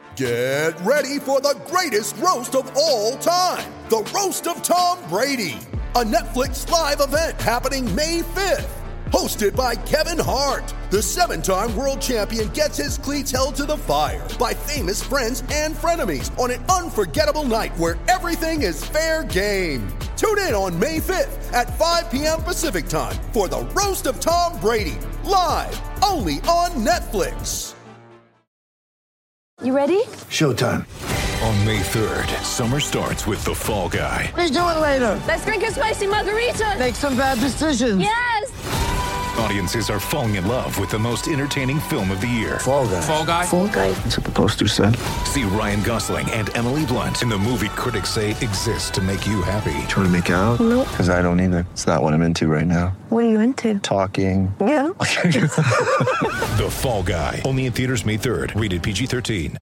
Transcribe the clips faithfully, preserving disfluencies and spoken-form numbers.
Get ready for the greatest roast of all time, the Roast of Tom Brady, a Netflix live event happening May fifth. Hosted by Kevin Hart, the seven-time world champion gets his cleats held to the fire by famous friends and frenemies on an unforgettable night where everything is fair game. Tune in on May fifth at five p.m. Pacific time for the Roast of Tom Brady, live only on Netflix. You ready? Showtime. On May third, summer starts with The Fall Guy. Let's do it later. Let's drink a spicy margarita. Make some bad decisions. Yes! Audiences are falling in love with the most entertaining film of the year. Fall Guy. Fall Guy. Fall Guy. That's what the poster said. See Ryan Gosling and Emily Blunt in the movie critics say exists to make you happy. Trying to make it out? Nope. Because I don't either. It's not what I'm into right now. What are you into? Talking. Yeah. The Fall Guy. Only in theaters May third. Rated P G thirteen.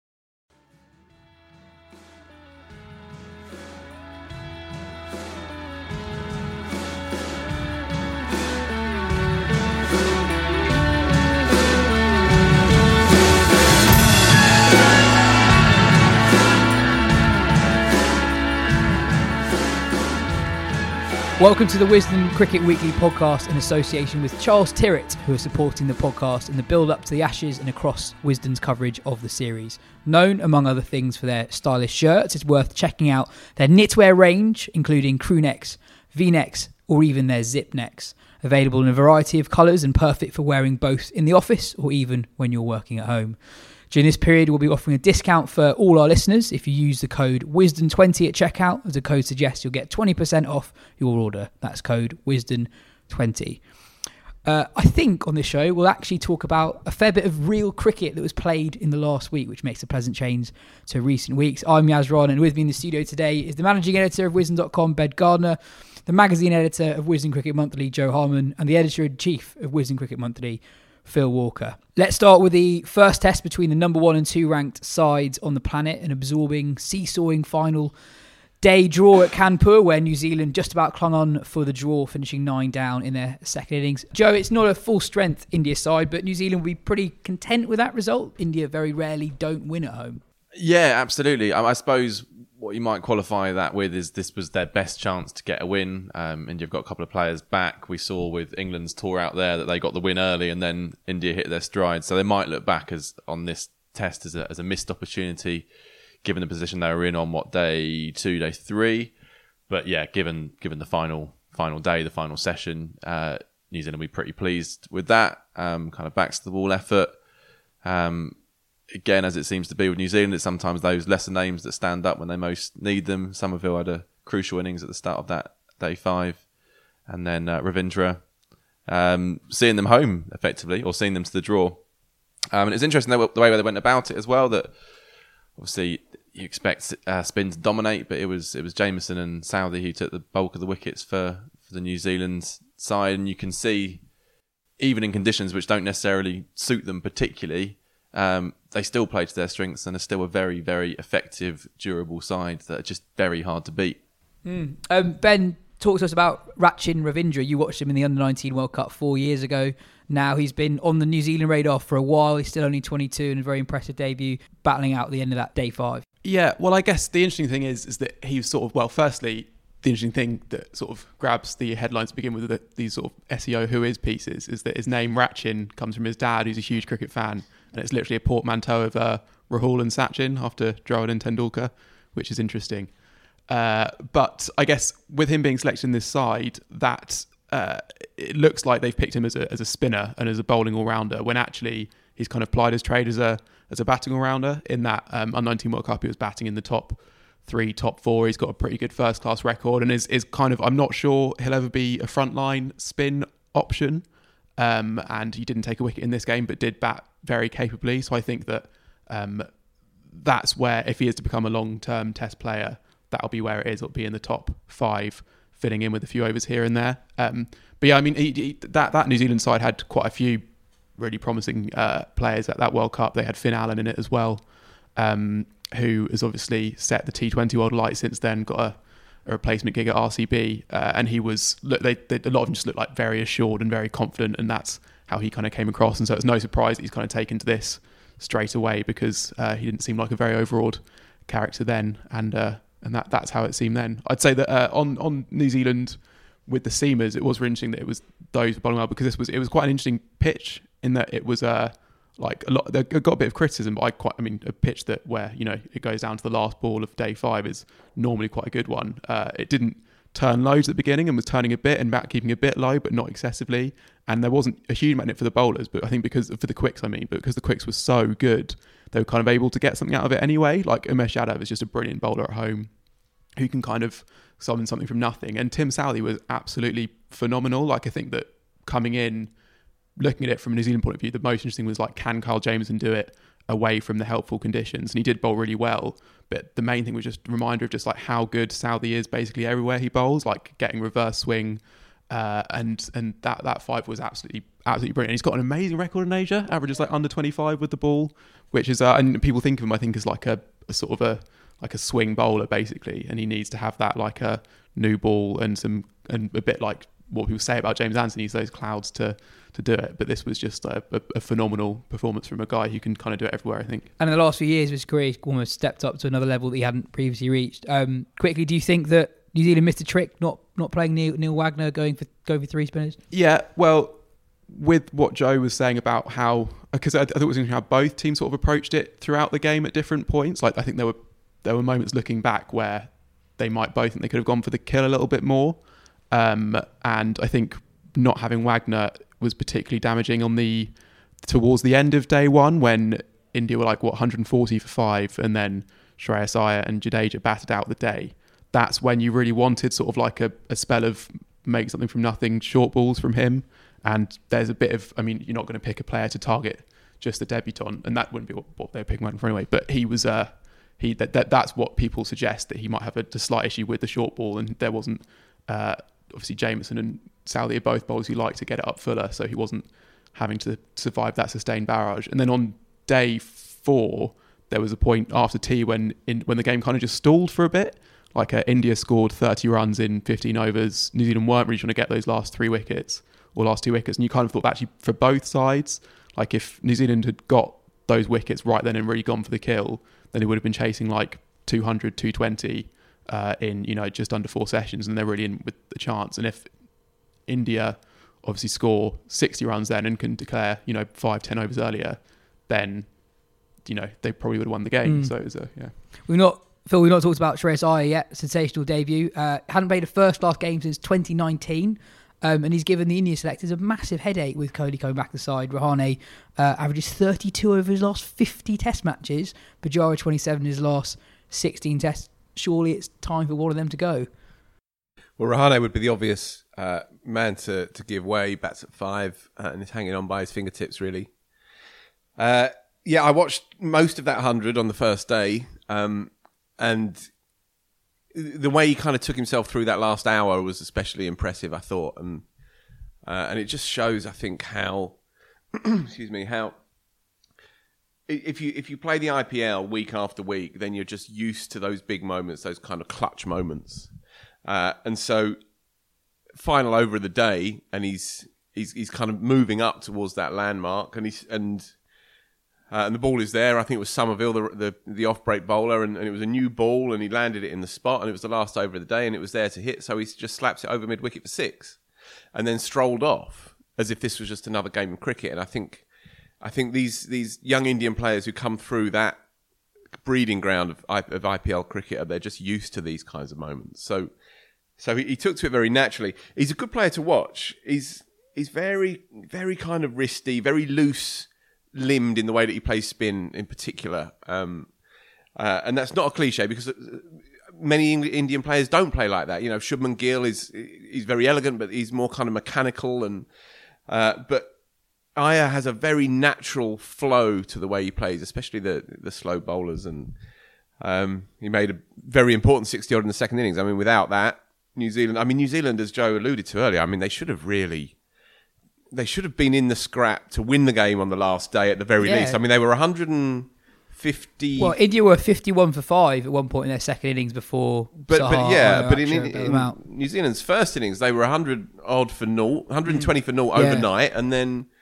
Welcome to the Wisden Cricket Weekly podcast in association with Charles Tyrwhitt, who are supporting the podcast in the build-up to the Ashes and across Wisden's coverage of the series. Known, among other things, for their stylish shirts, it's worth checking out their knitwear range, including crew necks, V-necks, or even their zip necks. Available in a variety of colours and perfect for wearing both in the office or even when you're working at home. During this period, we'll be offering a discount for all our listeners. If you use the code Wisden twenty at checkout, as the code suggests, you'll get twenty percent off your order. That's code Wisden twenty. Uh, I think on this show, we'll actually talk about a fair bit of real cricket that was played in the last week, which makes a pleasant change to recent weeks. I'm Yazron, and with me in the studio today is the managing editor of Wisden dot com, Ben Gardner, the magazine editor of Wisden Cricket Monthly, Joe Harman, and the editor-in-chief of Wisden Cricket Monthly, Phil Walker. Let's start with the first test between the number one and two ranked sides on the planet, an absorbing, seesawing final day draw at Kanpur, where New Zealand just about clung on for the draw, finishing nine down in their second innings. Joe, it's not a full strength India side, but New Zealand will be pretty content with that result. India very rarely don't win at home. Yeah, absolutely. I, I suppose what you might qualify that with is this was their best chance to get a win. Um, India have got a couple of players back. We saw with England's tour out there that they got the win early and then India hit their stride. So they might look back as on this test as a, as a missed opportunity, given the position they were in on what day two, day three. But yeah, given given the final final day, the final session, uh, New Zealand will be pretty pleased with that. Um, kind of backs to the wall effort. Um, Again, as it seems to be with New Zealand, it's sometimes those lesser names that stand up when they most need them. Somerville had a crucial innings at the start of that day five. And then uh, Ravindra, um, seeing them home, effectively, or seeing them to the draw. Um, and it's interesting the way they went about it as well, that obviously you expect uh, spin to dominate, but it was it was Jamieson and Southey who took the bulk of the wickets for, for the New Zealand side. And you can see, even in conditions which don't necessarily suit them particularly, Um, they still play to their strengths and are still a very, very effective, durable side that are just very hard to beat. Mm. Um, Ben, talk to us about Rachin Ravindra. You watched him in the under nineteen World Cup four years ago. Now he's been on the New Zealand radar for a while. He's still only twenty-two and a very impressive debut, battling out at the end of that day five. Yeah, well, I guess the interesting thing is is that he was sort of, well, firstly, the interesting thing that sort of grabs the headlines to begin with the, these sort of S E O who is pieces is that his name Rachin comes from his dad, who's a huge cricket fan. And it's literally a portmanteau of uh, Rahul and Sachin after Dravid and Tendulkar, which is interesting. Uh, but I guess with him being selected in this side, that uh, it looks like they've picked him as a as a spinner and as a bowling all-rounder, when actually he's kind of plied his trade as a as a batting all-rounder. In that um, under nineteen World Cup, he was batting in the top three, top four. He's got a pretty good first-class record and is is kind of, I'm not sure he'll ever be a frontline spin option. Um, and he didn't take a wicket in this game, but did bat very capably. So I think that um, that's where, if he is to become a long-term test player, that'll be where it is. It'll be in the top five, fitting in with a few overs here and there. Um, but yeah, I mean, he, he, that, that New Zealand side had quite a few really promising uh, players at that World Cup. They had Finn Allen in it as well, um, who has obviously set the T twenty world alight since then, got a a replacement gig at R C B, uh, and he was look, they, they, a lot of them just looked like very assured and very confident, and that's how he kind of came across. And so it's no surprise that he's kind of taken to this straight away because uh, he didn't seem like a very overawed character then, and uh, and that that's how it seemed then. I'd say that uh, on on New Zealand with the seamers, it was really interesting that it was those bowling well because this was it was quite an interesting pitch in that it was uh, like a lot. They got a bit of criticism, but I quite I mean a pitch that where you know it goes down to the last ball of day five is normally quite a good one. Uh, it didn't turn loads at the beginning and was turning a bit and back keeping a bit low, but not excessively. And there wasn't a huge amount in it for the bowlers, but I think because for the quicks, I mean, but because the quicks were so good, they were kind of able to get something out of it anyway. Like Umesh Yadav is just a brilliant bowler at home who can kind of summon something from nothing. And Tim Southee was absolutely phenomenal. Like I think that coming in, looking at it from a New Zealand point of view, the most interesting was like, can Kyle Jamieson do it away from the helpful conditions? And he did bowl really well. But the main thing was just a reminder of just like how good Southee is basically everywhere he bowls, like getting reverse swing. Uh, and and that, that five was absolutely absolutely brilliant. And he's got an amazing record in Asia, averages like under twenty-five with the ball, which is, uh, and people think of him, I think, as like a, a sort of a, like a swing bowler basically. And he needs to have that like a new ball and some, and a bit like what people say about James Anderson, he needs those clouds to to do it. But this was just a, a, a phenomenal performance from a guy who can kind of do it everywhere, I think. And in the last few years, his career almost stepped up to another level that he hadn't previously reached. Um, quickly, do you think that New Zealand missed a trick not not playing Neil, Neil Wagner going for going for three spinners? Yeah, well, with what Joe was saying about how, because I, I thought it was interesting how both teams sort of approached it throughout the game at different points. Like I think there were there were moments looking back where they might both think they could have gone for the kill a little bit more. Um, and I think not having Wagner was particularly damaging on the towards the end of day one when India were like what one hundred forty for five, and then Shreyas Iyer and Jadeja batted out the day. That's when you really wanted sort of like a, a spell of make something from nothing short balls from him. And there's a bit of, I mean, you're not going to pick a player to target just the debutant, and that wouldn't be what, what they were picking Wagner for anyway. But he was uh, he that, that that's what people suggest, that he might have a, a slight issue with the short ball, and there wasn't. Uh, obviously Jamieson and Southee are both bowlers who like to get it up fuller, so he wasn't having to survive that sustained barrage. And then on day four, there was a point after tea when in, when the game kind of just stalled for a bit. Like uh, India scored thirty runs in fifteen overs. New Zealand weren't really trying to get those last three wickets or last two wickets. And you kind of thought that actually for both sides, like if New Zealand had got those wickets right then and really gone for the kill, then they would have been chasing like two hundred, two twenty uh, in, you know, just under four sessions, and they're really in with the chance. And if India obviously score sixty runs then and can declare, you know, five, ten overs earlier, then, you know, they probably would have won the game. Mm. So it was a, yeah. We're not, Phil, we've not talked about Shreyas Iyer yet. Sensational debut. Uh, hadn't played a first class game since twenty nineteen. Um, and he's given the India selectors a massive headache with Kohli coming back to the side. Rahane uh, averages thirty-two over his last fifty test matches. Pujara twenty-seven in his last sixteen tests. Surely it's time for one of them to go. Well, Rahane would be the obvious uh, man to, to give way. He bats at five uh, and is hanging on by his fingertips, really. Uh, yeah, I watched most of that one hundred on the first day. Um, and the way he kind of took himself through that last hour was especially impressive, I thought. And uh, and it just shows, I think, how... excuse me, how... If you if you play the I P L week after week, then you're just used to those big moments, those kind of clutch moments. Uh, and so, final over of the day, and he's he's he's kind of moving up towards that landmark, and he's and uh, and the ball is there. I think it was Somerville, the the, the off break bowler, and, and it was a new ball, and he landed it in the spot, and it was the last over of the day, and it was there to hit. So he just slaps it over mid wicket for six, and then strolled off as if this was just another game of cricket. And I think. I think these these young Indian players who come through that breeding ground of, of I P L cricket, they're just used to these kinds of moments. So, so he, he took to it very naturally. He's a good player to watch. He's he's very very kind of wristy, very loose limbed in the way that he plays spin, in particular. Um, uh, and that's not a cliche because many Indian players don't play like that. You know, Shubman Gill is he's very elegant, but he's more kind of mechanical and uh, but. Iyer has a very natural flow to the way he plays, especially the the slow bowlers, and um, he made a very important sixty odd in the second innings. I mean, without that, New Zealand. I mean, New Zealand, as Joe alluded to earlier, I mean, they should have really, they should have been in the scrap to win the game on the last day at the very yeah. least. I mean, they were one hundred fifty. Well, India were fifty-one for five at one point in their second innings before. But, Sahar, but yeah, Iyer but in, in, in New Zealand's first innings, they were one hundred odd for naught, one hundred twenty mm. for naught yeah. overnight, and then.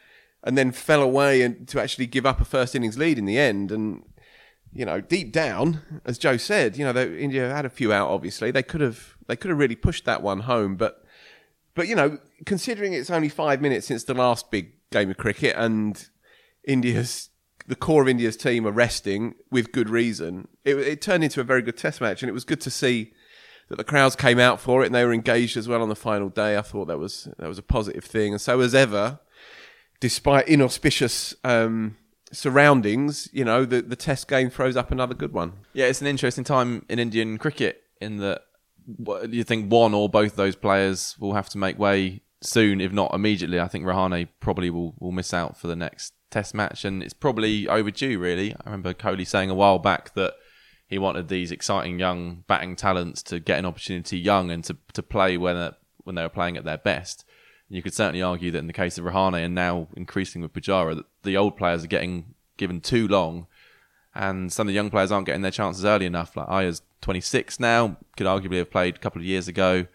and then fell away and to actually give up a first innings lead in the end. And, you know, deep down, as Joe said, you know, they, India had a few out, obviously. They could have they could have really pushed that one home. But, but you know, considering it's only five minutes since the last big game of cricket and India's the core of India's team are resting with good reason, it, it turned into a very good test match. And it was good to see that the crowds came out for it and they were engaged as well on the final day. I thought that was that was a positive thing. And so as ever, despite inauspicious um, surroundings, you know, the, the test game throws up another good one. Yeah, it's an interesting time in Indian cricket in that you think one or both those players will have to make way soon, if not immediately. I think Rahane probably will, will miss out for the next test match, and it's probably overdue, really. I remember Kohli saying a while back that he wanted these exciting young batting talents to get an opportunity young and to, to play when, when they were playing at their best. You could certainly argue that in the case of Rahane and now increasing with Pujara, that the old players are getting given too long and some of the young players aren't getting their chances early enough. Like Ayer's twenty-six now, could arguably have played a couple of years ago.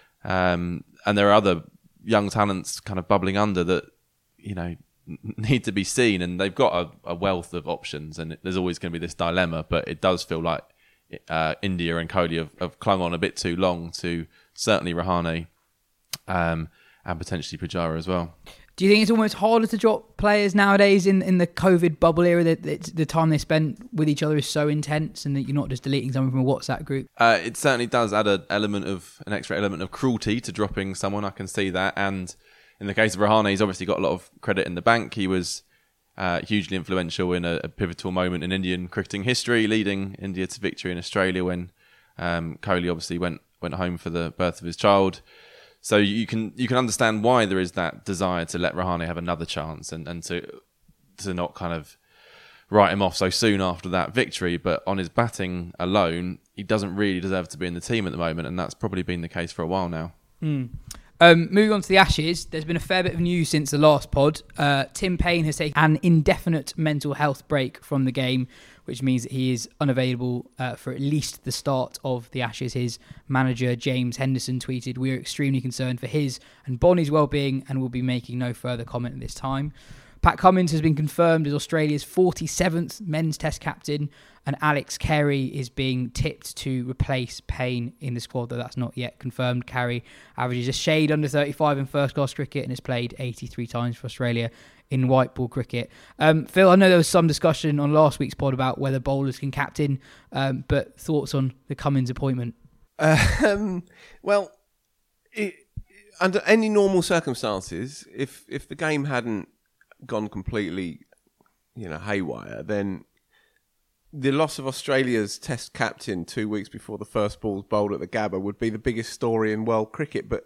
Um, and there are other young talents kind of bubbling under that, you know, need to be seen, and they've got a, a wealth of options, and there's always going to be this dilemma, but it does feel like uh, India and Kohli have, have clung on a bit too long to certainly Rahane um, and potentially Pujara as well. Do you think it's almost harder to drop players nowadays in, in the COVID bubble era, that, that the time they spent with each other is so intense and that you're not just deleting someone from a WhatsApp group? Uh, it certainly does add an element of an extra element of cruelty to dropping someone. I can see that. And in the case of Rahane, he's obviously got a lot of credit in the bank. He was uh, hugely influential in a, a pivotal moment in Indian cricketing history, leading India to victory in Australia when um, Kohli obviously went went home for the birth of his child. So you can you can understand why there is that desire to let Rahane have another chance and, and to to not kind of write him off so soon after that victory. But on his batting alone, he doesn't really deserve to be in the team at the moment, and that's probably been the case for a while now. Mm. Um, moving on to the Ashes, there's been a fair bit of news since the last pod. Uh, Tim Paine has taken an indefinite mental health break from the game, which means that he is unavailable uh, for at least the start of the Ashes. His manager, James Henderson, tweeted, "We are extremely concerned for his and Bonnie's well-being and will be making no further comment at this time." Pat Cummins has been confirmed as Australia's forty-seventh men's test captain, and Alex Carey is being tipped to replace Paine in the squad, though that's not yet confirmed. Carey averages a shade under thirty-five in first-class cricket and has played eighty-three times for Australia in white ball cricket. Um, Phil, I know there was some discussion on last week's pod about whether bowlers can captain, um, but thoughts on the Cummins appointment? Um, well, it, under any normal circumstances, if if the game hadn't gone completely, you know, haywire, then the loss of Australia's test captain two weeks before the first ball's bowled at the Gabba would be the biggest story in world cricket. But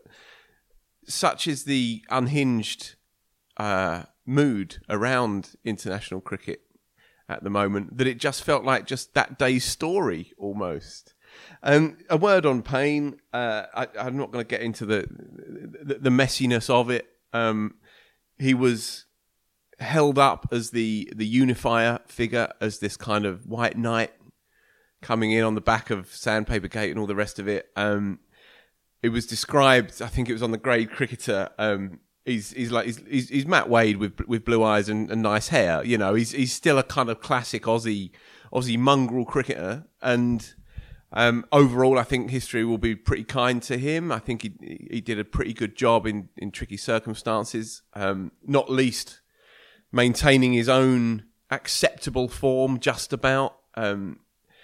such is the unhinged uh, mood around international cricket at the moment that it just felt like just that day's story almost. Um, a word on Paine. Uh, I, I'm not going to get into the, the the messiness of it. Um, he was held up as the, the unifier figure, as this kind of white knight coming in on the back of Sandpaper Gate and all the rest of it. Um, it was described, I think it was on the Grade Cricketer. Um, he's he's like he's, he's he's Matt Wade with with blue eyes and, and nice hair. You know, he's he's still a kind of classic Aussie Aussie mongrel cricketer. And um, overall, I think history will be pretty kind to him. I think he he did a pretty good job in in tricky circumstances, um, not least maintaining his own acceptable form just about. Um,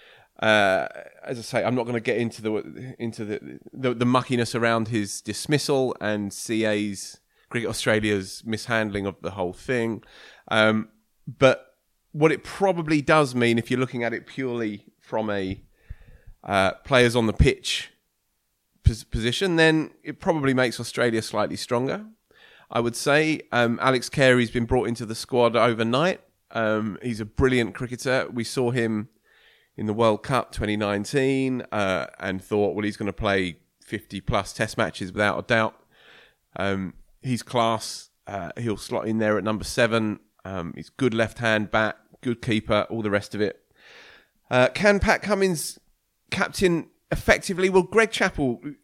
uh, as I say, I'm not going to get into the into the, the the muckiness around his dismissal and C A's Cricket Australia's mishandling of the whole thing. Um, but what it probably does mean, if you're looking at it purely from a uh, players on the pitch pos- position, then it probably makes Australia slightly stronger, I would say. um, Alex Carey's been brought into the squad overnight. Um, he's a brilliant cricketer. We saw him in the World Cup twenty nineteen uh, and thought, well, he's going to play fifty plus test matches without a doubt. Um, he's class. Uh, he'll slot in there at number seven. Um, he's good left-hand bat, good keeper, all the rest of it. Uh, can Pat Cummins captain effectively? Well, Greg Chappell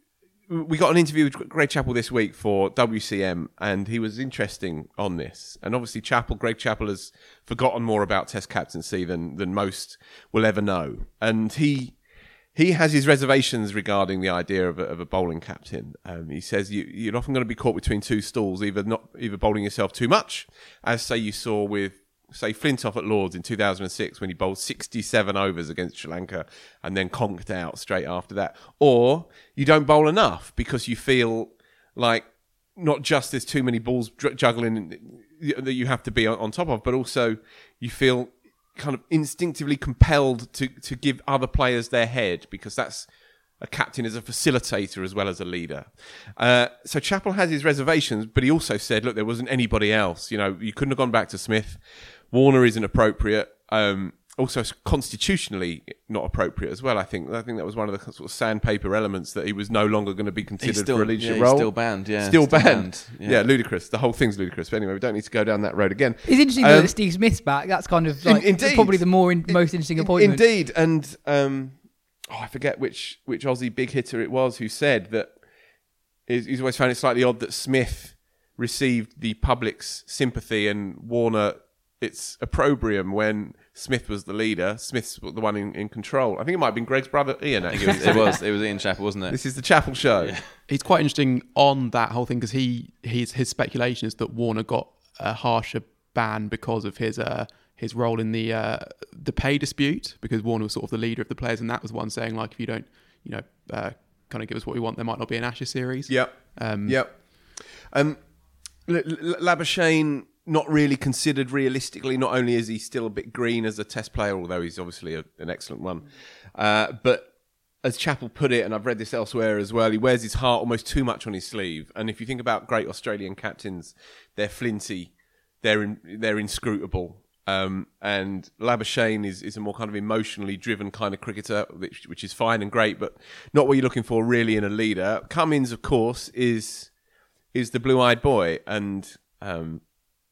we got an interview with Greg Chappell this week for W C M, and he was interesting on this. And obviously, Chappell, Greg Chappell, has forgotten more about Test captaincy than than most will ever know, and he he has his reservations regarding the idea of a, of a bowling captain. Um, he says you, you're often going to be caught between two stools, either not either bowling yourself too much, as say you saw with. Say Flintoff at Lords in two thousand six when he bowled sixty-seven overs against Sri Lanka and then conked out straight after that. Or you don't bowl enough because you feel like not just there's too many balls juggling that you have to be on top of, but also you feel kind of instinctively compelled to, to give other players their head because that's a captain is a facilitator as well as a leader. Uh, so Chappell has his reservations, but he also said, look, there wasn't anybody else. You know, you couldn't have gone back to Smith. Warner isn't appropriate. Um, also, constitutionally not appropriate as well. I think. I think that was one of the sort of sandpaper elements that he was no longer going to be considered still, for a leadership yeah, he's role. Still banned. Yeah, still, still banned. banned. Yeah. yeah, ludicrous. The whole thing's ludicrous. But anyway, we don't need to go down that road again. It's interesting um, though that Steve Smith's back. That's kind of like in, indeed, probably the more in, most interesting appointment. Indeed, and um, oh, I forget which which Aussie big hitter it was who said that he's, he's always found it slightly odd that Smith received the public's sympathy and Warner its opprobrium when Smith was the leader. Smith's the one in, in control. I think it might have been Greg's brother Ian. It was, it was. It was Ian Chappell, wasn't it? This is the Chappell show. Yeah. It's quite interesting on that whole thing because he his his speculation is that Warner got a harsher ban because of his uh, his role in the uh, the pay dispute, because Warner was sort of the leader of the players, and that was one saying like, if you don't, you know, uh, kind of give us what we want, there might not be an Ashes series. Yep. Um, yep. Um, L- L- Labuschagne, not really considered realistically. Not only is he still a bit green as a Test player, although he's obviously a, an excellent one, uh, but as Chappell put it, and I've read this elsewhere as well, he wears his heart almost too much on his sleeve. And if you think about great Australian captains, they're flinty, they're in, they're inscrutable. Um, and Labuschagne is, is a more kind of emotionally driven kind of cricketer, which, which is fine and great, but not what you're looking for really in a leader. Cummins, of course, is is the blue-eyed boy, and um,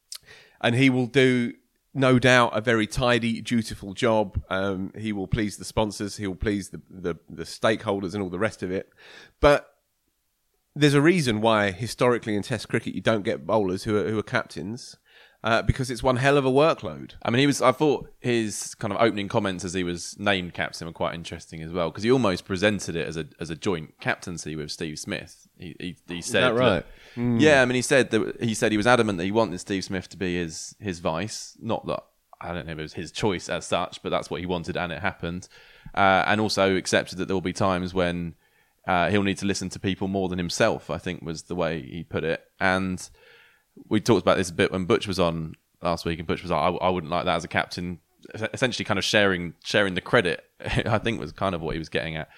and he will do, no doubt, a very tidy, dutiful job. Um, he will please the sponsors, he will please the, the, the stakeholders and all the rest of it. But there's a reason why historically in Test cricket you don't get bowlers who are, who are captains. Uh, because it's one hell of a workload. I mean, he was. I thought his kind of opening comments as he was named captain were quite interesting as well, because he almost presented it as a as a joint captaincy with Steve Smith. He he, he said, Is that right? That, mm. Yeah, I mean, he said that he said he was adamant that he wanted Steve Smith to be his his vice. Not that I don't know if it was his choice as such, but that's what he wanted, and it happened. Uh, and also accepted that there will be times when uh, he'll need to listen to people more than himself, I think was the way he put it. And we talked about this a bit when Butch was on last week, and Butch was like, I, I wouldn't like that as a captain. Essentially kind of sharing sharing the credit, I think was kind of what he was getting at.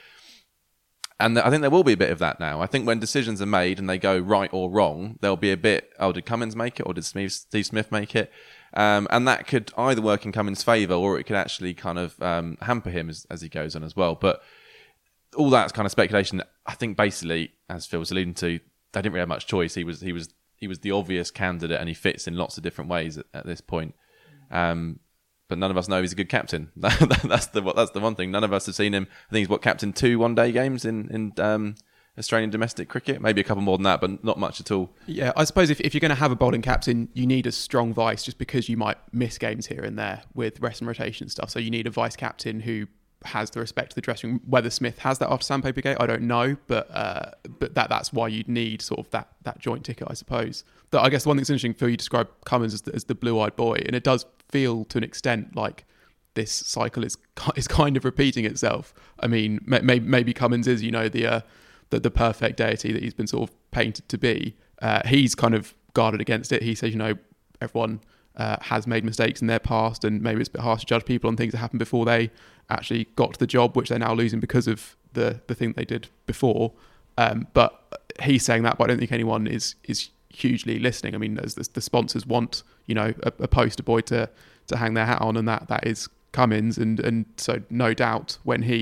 And I think there will be a bit of that now. I think when decisions are made and they go right or wrong, there'll be a bit, oh, did Cummins make it or did Steve Smith make it? Um, and that could either work in Cummins' favour or it could actually kind of um, hamper him as, as he goes on as well. But all that's kind of speculation. I think basically, as Phil was alluding to, they didn't really have much choice. He was he was he was the obvious candidate, and he fits in lots of different ways at, at this point. Um, but none of us know he's a good captain. that's the that's the one thing. None of us have seen him. I think he's what captain two one day games in in um, Australian domestic cricket. Maybe a couple more than that, but not much at all. Yeah, I suppose if if you're going to have a bowling captain, you need a strong vice, just because you might miss games here and there with rest and rotation stuff. So you need a vice captain who has the respect of the dressing room. Whether Smith has that after Sandpaper Gate, I don't know, but uh, but that that's why you'd need sort of that that joint ticket, I suppose. But I guess the one thing that's interesting, Phil, you describe Cummins as the, as the blue-eyed boy, and it does feel to an extent like this cycle is is kind of repeating itself. I mean, may, maybe Cummins is, you know, the, uh, the the perfect deity that he's been sort of painted to be. Uh, he's kind of guarded against it. He says, you know, everyone uh, has made mistakes in their past, and maybe it's a bit harsh to judge people on things that happened before they actually got to the job, which they're now losing because of the the thing they did before. Um, but he's saying that, but I don't think anyone is is hugely listening. I mean, as the, the sponsors want, you know, a, a poster boy to to hang their hat on, and that that is Cummins, and and so no doubt when he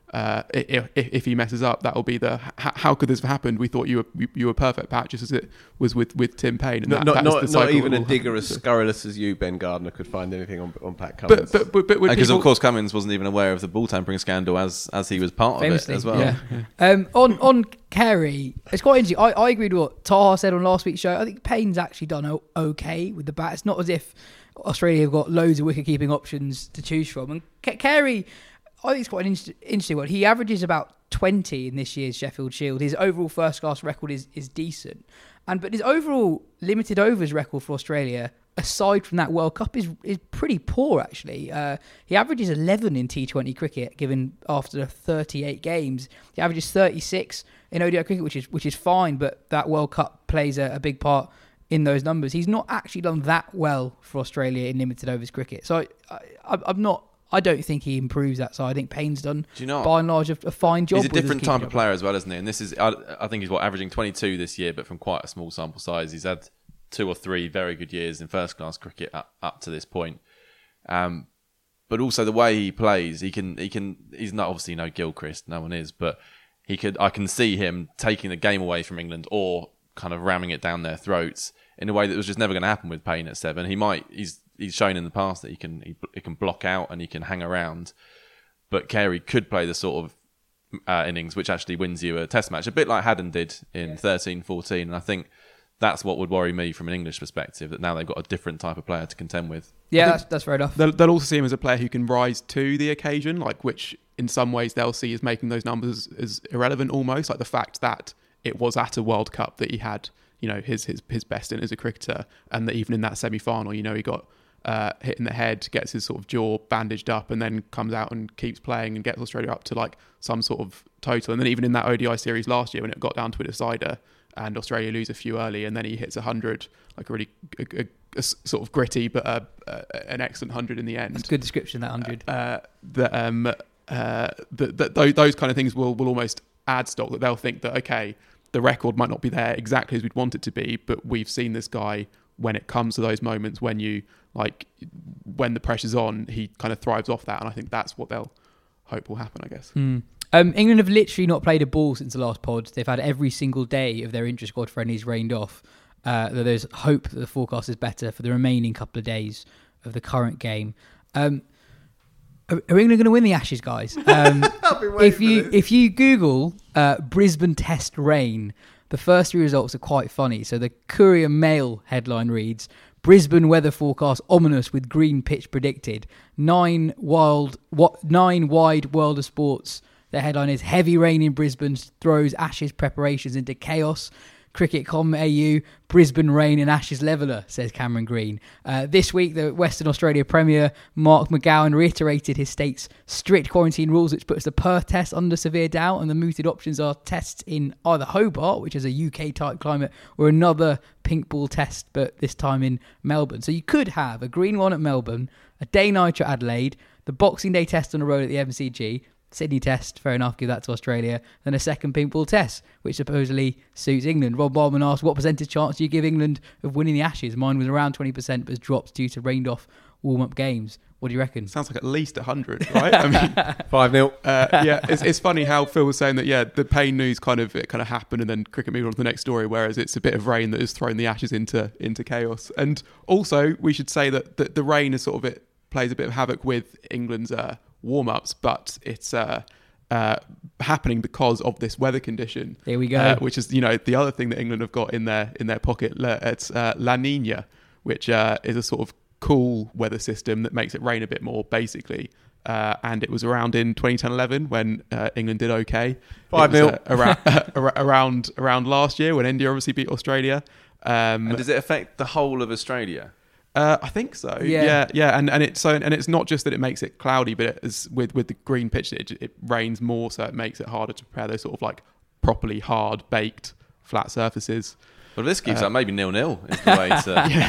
uh, if, if he messes up, that will be the how, how could this have happened? We thought you were you, you were perfect, Pat, just as it was with, with Tim Payne. And not that, not, that is not, the cycle not even that a will digger happen. as scurrilous as you, Ben Gardner, could find anything on, on Pat Cummins. But but but, but Because people, of course Cummins wasn't even aware of the ball tampering scandal as as he was part Famously, of it as well. yeah. Um, on on Carey, it's quite interesting. I, I agreed with what Taha said on last week's show. I think Payne's actually done o- okay with the bat. It's not as if Australia have got loads of wicket-keeping options to choose from. And K- Carey, I think it's quite an inter- interesting one. He averages about twenty in this year's Sheffield Shield. His overall first-class record is is decent. and But his overall limited overs record for Australia, aside from that World Cup, is is pretty poor, actually. Uh, he averages eleven in T twenty cricket, given after thirty-eight games. He averages thirty-six in O D I cricket, which is which is fine, but that World Cup plays a, a big part in those numbers. He's not actually done that well for Australia in limited overs cricket. So I, I, I'm not... I don't think he improves that side. I think Payne's done, Do you know, by and large, a, a fine job. He's a with different his type keeping of player as well, isn't he? And this is, I, I think he's what averaging twenty-two this year, but from quite a small sample size. He's had two or three very good years in first class cricket up, up to this point. Um, but also the way he plays, he can, he can. He's not obviously no Gilchrist, no one is, but he could. I can see him taking the game away from England or kind of ramming it down their throats in a way that was just never going to happen with Payne at seven. He might. He's he's shown in the past that he can he, he can block out and he can hang around. But Carey could play the sort of uh, innings which actually wins you a test match, a bit like Haddon did in thirteen fourteen. And I think that's what would worry me from an English perspective, that now they've got a different type of player to contend with. Yeah, that's, that's fair enough. They'll, they'll also see him as a player who can rise to the occasion, like which in some ways they'll see as making those numbers as irrelevant almost, like the fact that it was at a World Cup that he had, you know, his his his best in as a cricketer, and that even in that semi-final, you know, he got uh, hit in the head, gets his sort of jaw bandaged up, and then comes out and keeps playing and gets Australia up to like some sort of total. And then even in that O D I series last year when it got down to a decider and Australia lose a few early, and then he hits a hundred, like a really a, a, a sort of gritty but a, a, an excellent hundred in the end. That's a good description, that hundred. Uh, that um uh that, that those, those kind of things will will almost add stock, that they'll think that okay, the record might not be there exactly as we'd want it to be, but we've seen this guy when it comes to those moments when you like when the pressure's on, he kind of thrives off that, and I think that's what they'll hope will happen, I guess. Mm. Um, England have literally not played a ball since the last pod. They've had every single day of their inter-squad friendlies rained off. Uh, there's hope that the forecast is better for the remaining couple of days of the current game. Um, are, are England going to win the Ashes, guys? Um, if you if you Google uh, Brisbane Test rain, the first three results are quite funny. So the Courier Mail headline reads: Brisbane weather forecast ominous with green pitch predicted. Nine wild, what? Nine wide World of Sports. The headline is heavy rain in Brisbane throws Ashes preparations into chaos. Cricket dot com A U, Brisbane rain and Ashes leveller, says Cameron Green. Uh, this week, the Western Australia Premier, Mark McGowan, reiterated his state's strict quarantine rules, which puts the Perth test under severe doubt, and the mooted options are tests in either Hobart, which is a U K-type climate, or another pink ball test, but this time in Melbourne. So you could have a green one at Melbourne, a day-nighter at Adelaide, the Boxing Day test on the road at the M C G, Sydney test, fair enough, give that to Australia, then a second pink ball test, which supposedly suits England. Rob Barman asked, what percentage chance do you give England of winning the Ashes? Mine was around twenty percent, but has dropped due to rained off warm-up games. What do you reckon? Sounds like at least one hundred, right? I mean, five nil. Uh, yeah, it's, it's funny how Phil was saying that, yeah, the Payne news kind of it kind of happened and then cricket moved on to the next story, whereas it's a bit of rain that has thrown the Ashes into into chaos. And also, we should say that the, the rain is sort of it plays a bit of havoc with England's uh, warm-ups, but it's uh, uh, happening because of this weather condition. Here we go. Uh, which is, you know, the other thing that England have got in their in their pocket. It's uh, La Nina, which uh, is a sort of cool weather system that makes it rain a bit more, basically. Uh, and it was around in twenty ten eleven when uh, England did okay. five nil. Uh, around, uh, around around last year when India obviously beat Australia. Um, And does it affect the whole of Australia? Uh, I think so. Yeah. yeah, yeah, and and it's so and it's not just that it makes it cloudy, but it is with with the green pitch, it, it rains more, so it makes it harder to prepare those sort of like properly hard baked flat surfaces. Well, this keeps Uh, up maybe nil nil is the way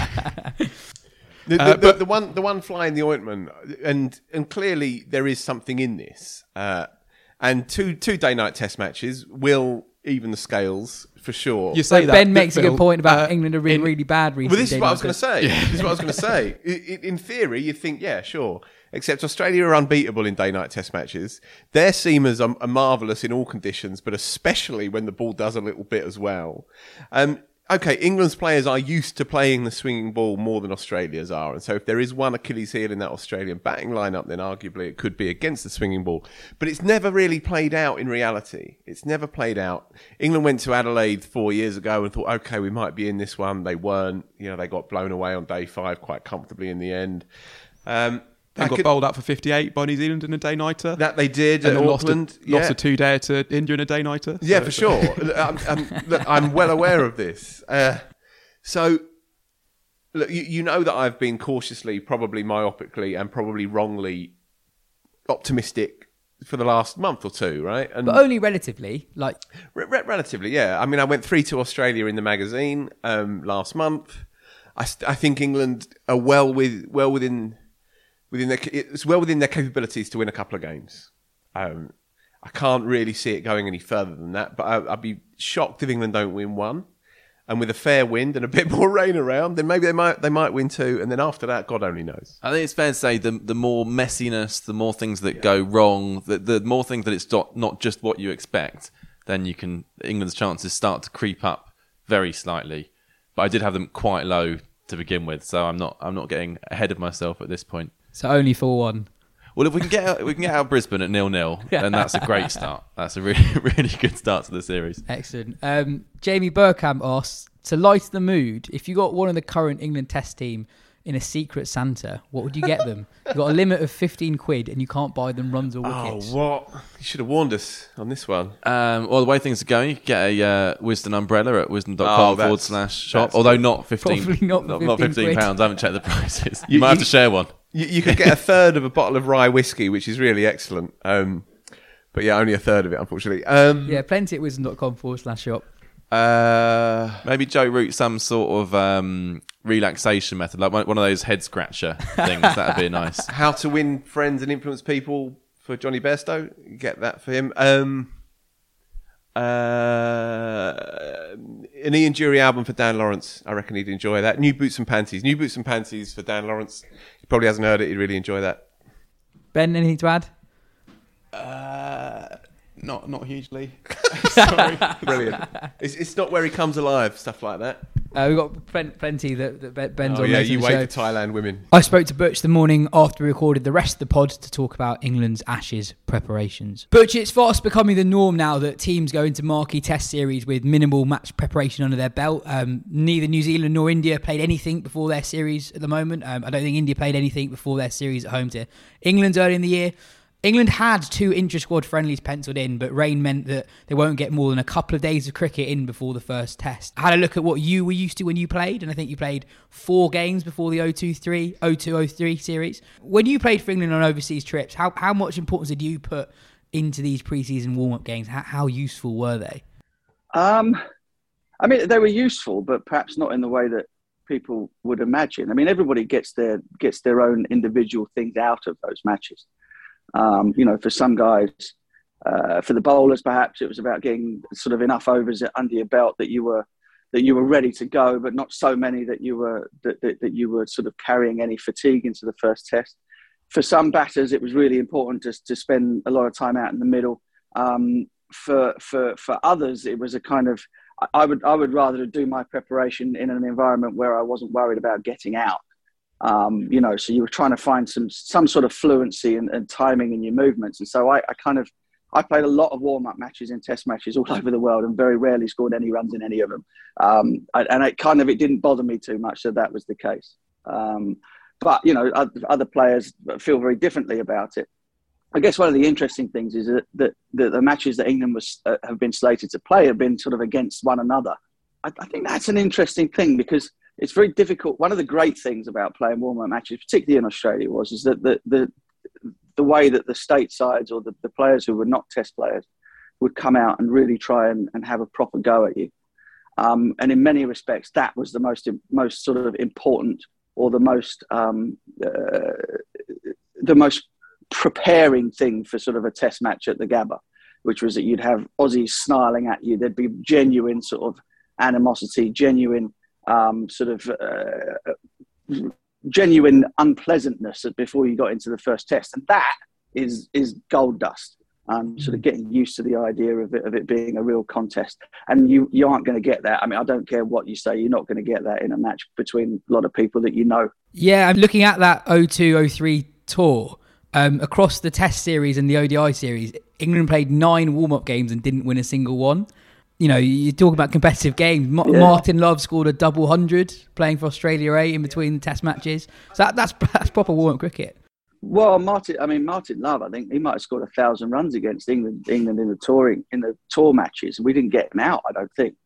to. The, the, Uh, the, but- the one, the one fly in the ointment, and and clearly there is something in this. Uh, and two two day night test matches will even the scales for sure. You say So that Ben but makes a Phil, good point about uh, England have been in- really bad recently. Well, this is what I was going to say. This is what I was going to say. I- I- In theory, you think, yeah, sure. except Australia are unbeatable in day-night test matches. Their seamers are, are marvellous in all conditions, but especially when the ball does a little bit as well. Um, okay, England's players are used to playing the swinging ball more than Australia's are, and so if there is one Achilles heel in that Australian batting lineup, then arguably it could be against the swinging ball. But it's never really played out in reality. It's never played out. England went to Adelaide four years ago and thought, okay, we might be in this one. They weren't. You know, they got blown away on day five quite comfortably in the end. Um, They got could, bowled out for fifty-eight by New Zealand in a day-nighter. That they did and at then Auckland. Lost a, yeah. lost a two-dayer to India in a day-nighter. Yeah, so, for sure. I'm, I'm, look, I'm well aware of this. Uh, so, look, you, you know that I've been cautiously, probably myopically, and probably wrongly optimistic for the last month or two, right? And But only relatively. Like, re- re- relatively, yeah. I mean, I went three to Australia in the magazine um, last month. I, st- I think England are well with well within within their it's well within their capabilities to win a couple of games. Um, I can't really see it going any further than that, but I, I'd be shocked if England don't win one. And with a fair wind and a bit more rain around, then maybe they might they might win two. And then after that, God only knows. I think it's fair to say the the more messiness, the more things that go wrong, the, the more things that it's not, not just what you expect, then you can England's chances start to creep up very slightly. But I did have them quite low to begin with, so I'm not I'm not getting ahead of myself at this point. so only four one. Well, if we can get out, we can get out of Brisbane at nil nil, then that's a great start. That's a really really good start to the series. Excellent. Um, Jamie Burkham asks, to lighten the mood, if you got one of the current England Test team in a secret Santa, what would you get them? You've got a limit of fifteen quid and you can't buy them runs or wickets. Oh, what? You should have warned us on this one. Um, well, the way things are going, you can get a uh, Wisden umbrella at wisden dot com Oh, forward that's- slash shop. that's Although not fifteen, Probably not for not, not fifteen fifteen quid. pounds. I haven't checked the prices. You, You- might have you- to share one. You, you could get a third of a bottle of rye whiskey, which is really excellent. Um, but yeah, only a third of it, unfortunately. Um, Yeah, plenty at wisden dot com forward slash shop. uh, Maybe Joe Root some sort of um, relaxation method, like one, one of those head scratcher things. That'd be nice. How to Win Friends and Influence People for Johnny Bairstow. You get that for him. Um, uh, an Ian Dury album for Dan Lawrence. I reckon he'd enjoy that. New Boots and Panties. New Boots and Panties for Dan Lawrence. He probably hasn't heard it. He'd really enjoy that. Ben, anything to add? Uh, not not hugely. Sorry. Brilliant. It's, it's not where he comes alive, stuff like that. Uh, we've got plen- plenty that, that Ben- Ben's Oh, on yeah, later you in the wait show. for Thailand women. I spoke to Butch the morning after we recorded the rest of the pod to talk about England's Ashes preparations. Butch, it's fast becoming the norm now that teams go into marquee test series with minimal match preparation under their belt. Um, neither New Zealand nor India played anything before their series at the moment. Um, I don't think India played anything before their series at home to England early in the year. England had two intra-squad friendlies penciled in, but rain meant that they won't get more than a couple of days of cricket in before the first test. I had a look at what you were used to when you played, and I think you played four games before the oh two oh three series. When you played for England on overseas trips, how, how much importance did you put into these pre-season warm-up games? How, how useful were they? Um, I mean, they were useful, but perhaps not in the way that people would imagine. I mean, everybody gets their gets their own individual things out of those matches. Um, you know, for some guys, uh, for the bowlers, perhaps it was about getting sort of enough overs under your belt that you were that you were ready to go, but not so many that you were that, that, that you were sort of carrying any fatigue into the first test. For some batters, it was really important to to spend a lot of time out in the middle. Um, for for for others, it was a kind of I would I would rather do my preparation in an environment where I wasn't worried about getting out. Um, you know, so you were trying to find some some sort of fluency and, and timing in your movements. And so I, I kind of, I played a lot of warm-up matches and test matches all over the world and very rarely scored any runs in any of them. Um, and it kind of, it didn't bother me too much that that was the case. Um, but, you know, other players feel very differently about it. I guess one of the interesting things is that, that, that the matches that England was uh, have been slated to play have been sort of against one another. I, I think that's an interesting thing because it's very difficult. One of the great things about playing warm-up matches, particularly in Australia, was is that the the, the way that the state sides or the, the players who were not test players would come out and really try and, and have a proper go at you. Um, and in many respects, that was the most most sort of important or the most um, uh, the most preparing thing for sort of a test match at the Gabba, which was that you'd have Aussies snarling at you. There'd be genuine sort of animosity, genuine Um, sort of uh, genuine unpleasantness before you got into the first test, and that is is gold dust. Um, sort of getting used to the idea of it, of it being a real contest, and you you aren't going to get that. I mean, I don't care what you say, you're not going to get that in a match between a lot of people that you know. Yeah, I'm looking at that oh two oh three tour. Um, across the Test series and the O D I series, England played nine warm-up games and didn't win a single one. You know, you talk about competitive games. Ma- yeah. Martin Love scored a double hundred playing for Australia A in between the Test matches. So that, that's that's proper warm-up cricket. Well, Martin, I mean, Martin Love, I think he might have scored a thousand runs against England, England in the touring, in the tour matches. We didn't get him out, I don't think.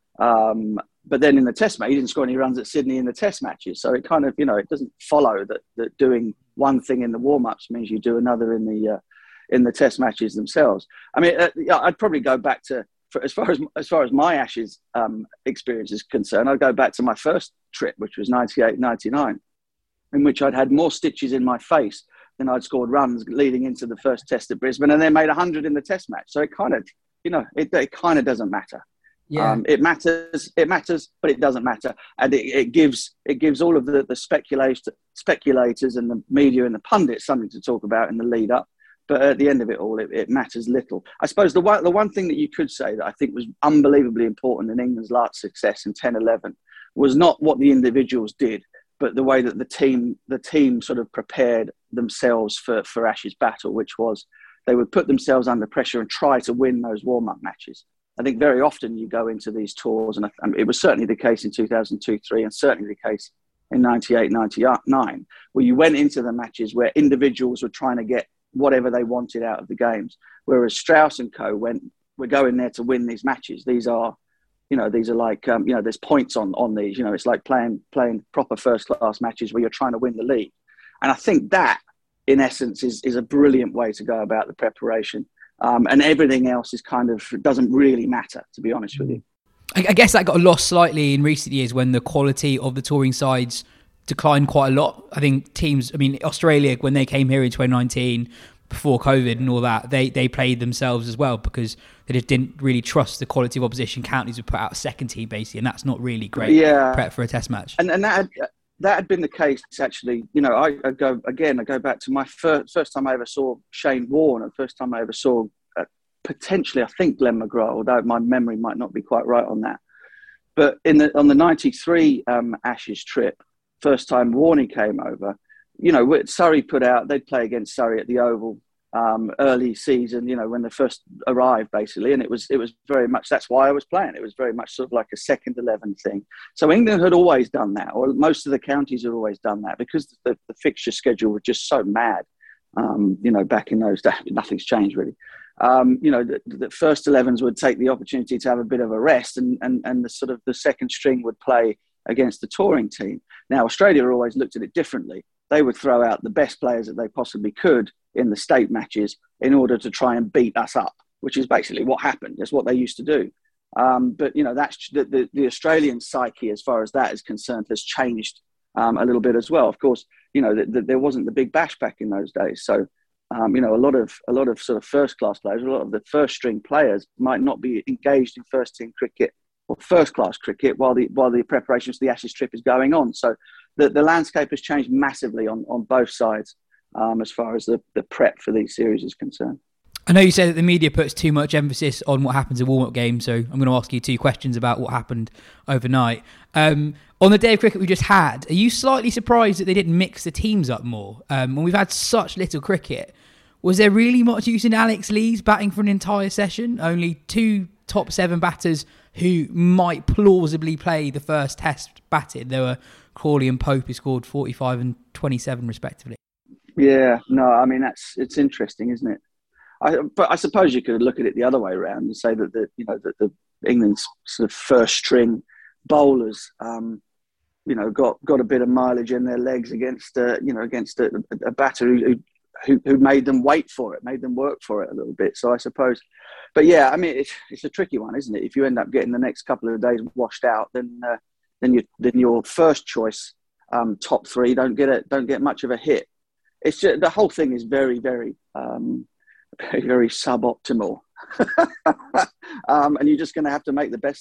Um, but then in the Test match, he didn't score any runs at Sydney in the Test matches. So it kind of, you know, it doesn't follow that, that doing one thing in the warm-ups means you do another in the uh, in the Test matches themselves. I mean, uh, I'd probably go back to, for, as far as as far as my Ashes um, experience is concerned, I'd go back to my first trip, which was ninety-eight ninety-nine, in which I'd had more stitches in my face than I'd scored runs leading into the first Test at Brisbane, and then made one hundred in the Test match. So it kind of, you know, it, it kind of doesn't matter. Yeah. Um, it matters, it matters, but it doesn't matter. And it, it gives it gives all of the, the speculators, speculators and the media and the pundits something to talk about in the lead up. But at the end of it all, it, it matters little. I suppose the one, the one thing that you could say that I think was unbelievably important in England's last success in ten eleven was not what the individuals did, but the way that the team the team sort of prepared themselves for, for Ashes battle, which was they would put themselves under pressure and try to win those warm-up matches. I think very often you go into these tours, and I mean, it was certainly the case in two thousand two three and certainly the case in ninety-eight ninety-nine, where you went into the matches where individuals were trying to get whatever they wanted out of the games. Whereas Strauss and co went, we're going there to win these matches. These are, you know, these are like, um, you know, there's points on, on these, you know, it's like playing, playing proper first class matches where you're trying to win the league. And I think that in essence is, is a brilliant way to go about the preparation. Um, and everything else is kind of, doesn't really matter, to be honest with you. I, I guess that got lost slightly in recent years when the quality of the touring sides declined quite a lot. I think teams, I mean, Australia, when they came here in twenty nineteen, before COVID and all that, they they played themselves as well because they just didn't really trust the quality of opposition. Counties would put out a second team, basically, and that's not really great yeah. prep for a Test match. And and that had, that had been the case, actually. You know, I, I go, again, I go back to my first, first time I ever saw Shane Warne, and first time I ever saw, uh, potentially, I think, Glenn McGrath, although my memory might not be quite right on that. But in the on the ninety-three um, Ashes trip, first time Warney came over, you know, Surrey put out, they'd play against Surrey at the Oval um, early season, you know, when they first arrived, basically. And it was it was very much, that's why I was playing. It was very much sort of like a second eleven thing. So England had always done that, or most of the counties had always done that, because the, the fixture schedule was just so mad, um, you know, back in those days. Nothing's changed, really. Um, you know, the, the first elevens would take the opportunity to have a bit of a rest, and, and, and the sort of the second string would play against the touring team. Now, Australia always looked at it differently. They would throw out the best players that they possibly could in the state matches in order to try and beat us up, which is basically what happened. That's what they used to do. Um, but, you know, that's the, the, the Australian psyche, as far as that is concerned, has changed um, a little bit as well. Of course, you know, the, the, there wasn't the big bash back in those days. So, um, you know, a lot of a lot of sort of first-class players, a lot of the first-string players might not be engaged in first-team cricket or first-class cricket while the while the preparations for the Ashes trip is going on. So the, the landscape has changed massively on, on both sides um, as far as the, the prep for these series is concerned. I know you said that the media puts too much emphasis on what happens in warm-up games, so I'm going to ask you two questions about what happened overnight. Um, on the day of cricket we just had, are you slightly surprised that they didn't mix the teams up more? Um, when we've had such little cricket, was there really much use in Alex Lees batting for an entire session? Only two top seven batters who might plausibly play the first Test batted. There were Crawley and Pope, who scored forty-five and twenty-seven respectively. Yeah, no, I mean, that's it's interesting, isn't it? I, but I suppose you could look at it the other way around and say that the you know that the England's sort of first string bowlers, um, you know, got, got a bit of mileage in their legs against uh, you know against a, a batter who, who who made them wait for it, made them work for it a little bit. So I suppose, but yeah, I mean, it's it's a tricky one, isn't it? If you end up getting the next couple of days washed out, then uh, then you then your first choice um, top three don't get it don't get much of a hit. It's just, the whole thing is very very. Um, Very, very suboptimal, um, and you're just going to have to make the best of it.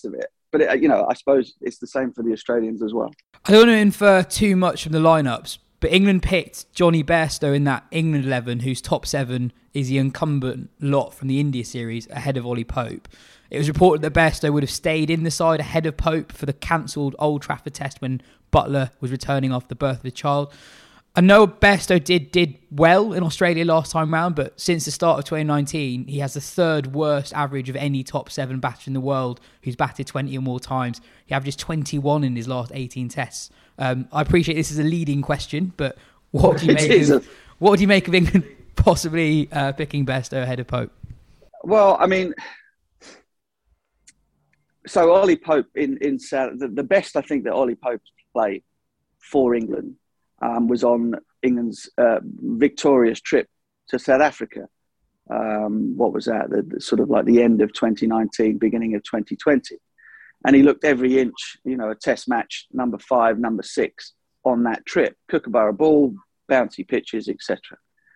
but it, you know, I suppose it's the same for the Australians as well. I don't want to infer too much from the lineups, but England picked Johnny Bairstow in that England eleven, whose top seven is the incumbent lot from the India series, ahead of Ollie Pope. It was reported that Bairstow would have stayed in the side ahead of Pope for the cancelled Old Trafford test when Butler was returning after the birth of his child. I know Bairstow did did well in Australia last time round, but since the start of twenty nineteen, he has the third worst average of any top seven batter in the world who's batted twenty or more times. He averages twenty-one in his last eighteen tests. Um, I appreciate this is a leading question, but what do you make of, what do you make of England possibly uh, picking Bairstow ahead of Pope? Well, I mean, so Ollie Pope in in South, the, the best I think that Ollie Pope played for England um, was on England's uh, victorious trip to South Africa. Um, what was that? The, the sort of like the end of twenty nineteen, beginning of twenty twenty. And he looked every inch, you know, a test match, number five, number six on that trip. Kookaburra ball, bouncy pitches, et cetera.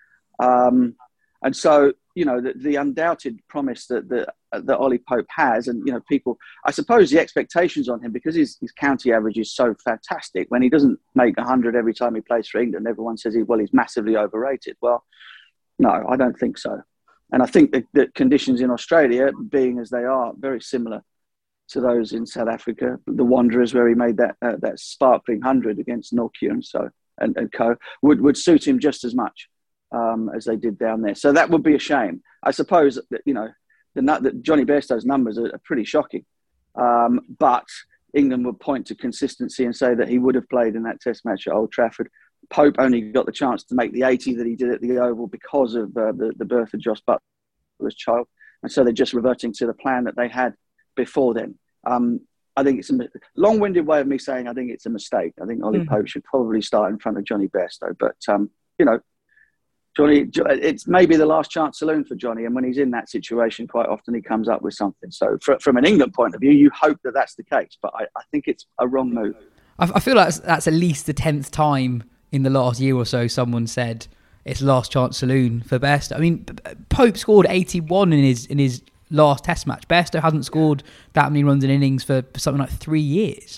Um, and so, you know, the, the undoubted promise that, that that Ollie Pope has, and, you know, people, I suppose the expectations on him, because his, his county average is so fantastic, when he doesn't make one hundred every time he plays for England, everyone says, he, well, he's massively overrated. Well, no, I don't think so. And I think that, that conditions in Australia, being as they are, very similar to those in South Africa, the Wanderers, where he made that uh, that sparkling hundred against Nortje and so and, and co, would, would suit him just as much um, as they did down there. So that would be a shame. I suppose that, you know, the that Johnny Bairstow's numbers are, are pretty shocking, um, but England would point to consistency and say that he would have played in that Test match at Old Trafford. Pope only got the chance to make the eighty that he did at the Oval because of uh, the, the birth of Josh Butler's child, and so they're just reverting to the plan that they had before then. Um, I think it's a long-winded way of me saying I think it's a mistake. I think Ollie mm. Pope should probably start in front of Johnny Bairstow. But, um, you know, Johnny, it's maybe the last chance saloon for Johnny. And when he's in that situation, quite often he comes up with something. So for, from an England point of view, you hope that that's the case. But I, I think it's a wrong move. I, I feel like that's, that's at least the tenth time in the last year or so someone said it's last chance saloon for Bairstow. I mean, Pope scored eighty-one in his in his last Test match. Bairstow hasn't scored that many runs in innings for something like three years.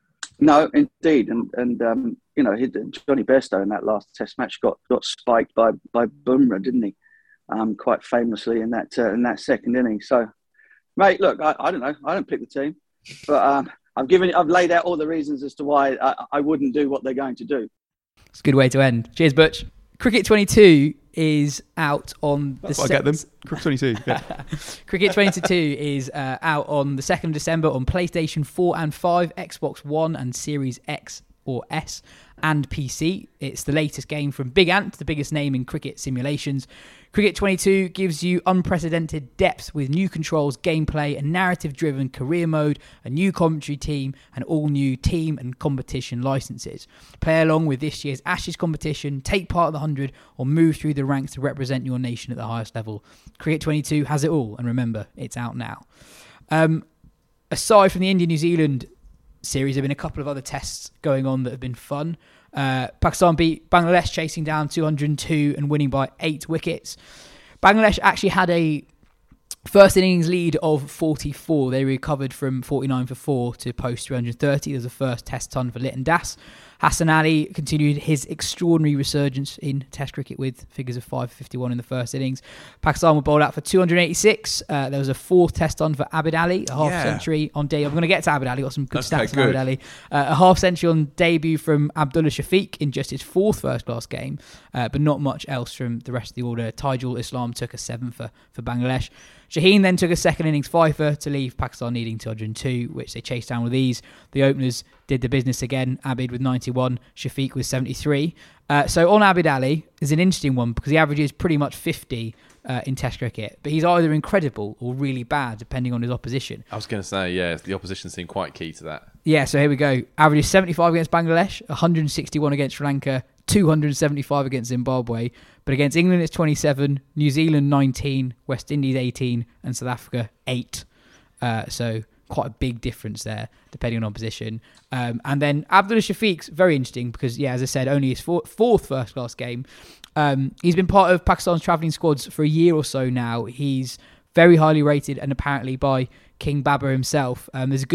No, indeed, and and um, you know, he, Johnny Bairstow in that last Test match got, got spiked by by Bumrah, didn't he? Um, quite famously in that uh, in that second inning. So, mate, look, I, I don't know, I don't pick the team, but um, I've given, I've laid out all the reasons as to why I, I wouldn't do what they're going to do. It's a good way to end. Cheers, Butch. Cricket twenty-two is out on That's the what I get them. Cricket twenty-two. Yeah. Cricket twenty-two is uh, out on the second of December on PlayStation four and five, Xbox One and Series X or S, and P C. It's the latest game from Big Ant, the biggest name in cricket simulations. Cricket twenty-two gives you unprecedented depth with new controls, gameplay, a narrative-driven career mode, a new commentary team, and all new team and competition licenses. Play along with this year's Ashes competition, take part of the one hundred, or move through the ranks to represent your nation at the highest level. Cricket twenty-two has it all, and remember, it's out now. Um, aside from the India-New Zealand series, there have been a couple of other tests going on that have been fun. Uh, Pakistan beat Bangladesh, chasing down two hundred two and winning by eight wickets. Bangladesh actually had a first innings lead of forty-four. They recovered from forty-nine for four to post three hundred thirty. There's a first test ton for Liton Das. Hassan Ali continued his extraordinary resurgence in Test cricket with figures of five fifty-one in the first innings. Pakistan were bowled out for two hundred eighty-six. Uh, there was a fourth test on for Abid Ali, a half yeah. century on debut. I'm going to get to Abid Ali. Got some good That's stats on Abid Ali. Uh, a half century on debut from Abdullah Shafiq in just his fourth first class game, uh, but not much else from the rest of the order. Taijul Islam took a seven for, for Bangladesh. Shaheen then took a second innings fifer to leave Pakistan needing two hundred two, which they chased down with ease. The openers did the business again. Abid with ninety-one, Shafiq with seventy-three. Uh, so on Abid Ali is an interesting one because he averages pretty much fifty uh, in Test cricket, but he's either incredible or really bad depending on his opposition. I was going to say, yeah, the opposition seemed quite key to that. Yeah, so here we go. Averages seventy-five against Bangladesh, one hundred sixty-one against Sri Lanka, two hundred seventy-five against Zimbabwe, but against England it's twenty-seven, New Zealand nineteen, West Indies eighteen, and South Africa eight. Uh, so quite a big difference there, depending on opposition. Um, and then Abdullah Shafiq's very interesting because, yeah, as I said, only his four, fourth first-class game. Um, he's been part of Pakistan's travelling squads for a year or so now. He's very highly rated and apparently by King Babar himself. Um, there's a good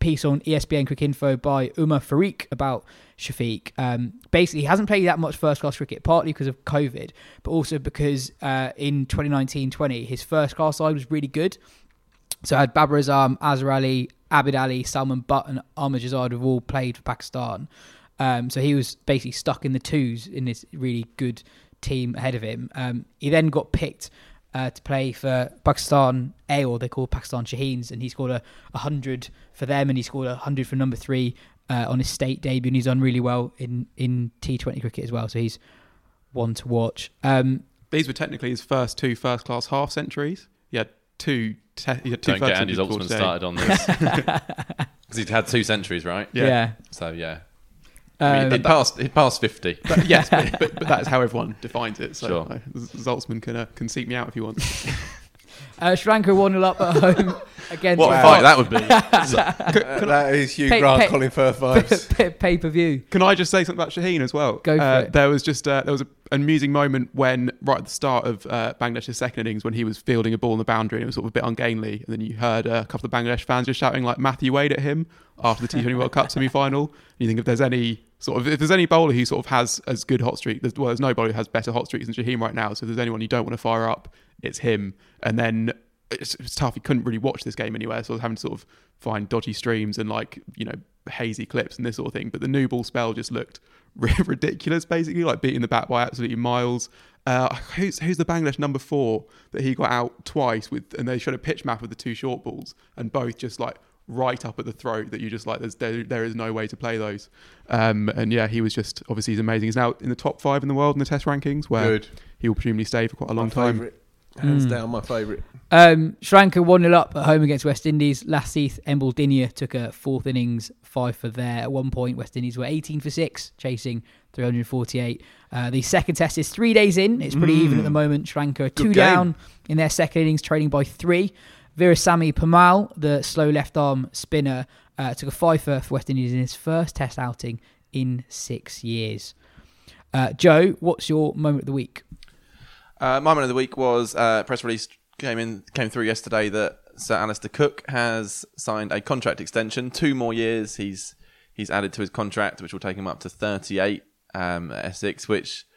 piece on E S P N Cricket Info by Umar Fareeq about Shafiq. Um, basically, he hasn't played that much first-class cricket, partly because of COVID, but also because uh, in twenty nineteen twenty, his first-class side was really good. So I had Babar Azam, Azhar Ali, Abid Ali, Salman Butt and Ahmed Jazad have all played for Pakistan. Um, so he was basically stuck in the twos in this really good team ahead of him. Um, he then got picked uh, to play for Pakistan A, or they call Pakistan Shaheens, and he scored a one hundred for them, and he scored a one hundred for number three uh, on his state debut, and he's done really well in, in T twenty cricket as well, so he's one to watch. Um, These were technically his first two first-class half-centuries. He had two... Te- he had two Don't get Andy Zaltzman started on this. Because he'd had two centuries, right? Yeah. yeah. So, yeah. Um, I mean, he'd passed, he'd passed fifty. But, yes, but, but, but that's how everyone defines it. So sure. uh, Zaltzman can, uh, can seek me out if he wants. uh, Sri Lanka one nil up at home against... What a fight that would be. so, uh, that is Hugh pay, Grant, pay, Colin Firth vibes. Pay, pay per view. Can I just say something about Shaheen as well? Go for uh, it. There was just uh, there was a, an amusing moment when right at the start of uh, Bangladesh's second innings, when he was fielding a ball in the boundary and it was sort of a bit ungainly, and then you heard uh, a couple of Bangladesh fans just shouting like Matthew Wade at him after the T twenty World Cup semi-final. And you think if there's any sort of if there's any bowler who sort of has as good hot streak, there's, well, there's no bowler who has better hot streaks than Shaheen right now. So if there's anyone you don't want to fire up, it's him. And then it's, it's tough. He couldn't really watch this game anywhere, so I was having to sort of find dodgy streams and like you know hazy clips and this sort of thing. But the new ball spell just looked ridiculous, basically, like beating the bat by absolutely miles. Uh, who's who's the Bangladesh number four that he got out twice with, and they showed a pitch map of the two short balls, and both just like right up at the throat that you just like. There's there, there is no way to play those. Um, and yeah, he was just obviously he's amazing. He's now in the top five in the world in the Test rankings, where Good. he will presumably stay for quite a long my time. Favourite. Hands Mm. down, my favourite. Um, Sri Lanka one nil up at home against West Indies. Lasith Embuldinia took a fourth innings five for there. At one point, West Indies were eighteen for six, chasing three hundred forty-eight. Uh, the second test is three days in. It's pretty mm. even at the moment. Sri Lanka two down in their second innings, trailing by three. Veerasamy Permaul, the slow left-arm spinner, uh, took a fifer for West Indies in his first test outing in six years. Uh, Joe, what's your moment of the week? Uh, my moment of the week was uh, press release came in came through yesterday that Sir Alistair Cook has signed a contract extension, two more years. He's he's added to his contract, which will take him up to thirty-eight um, at Essex. Which,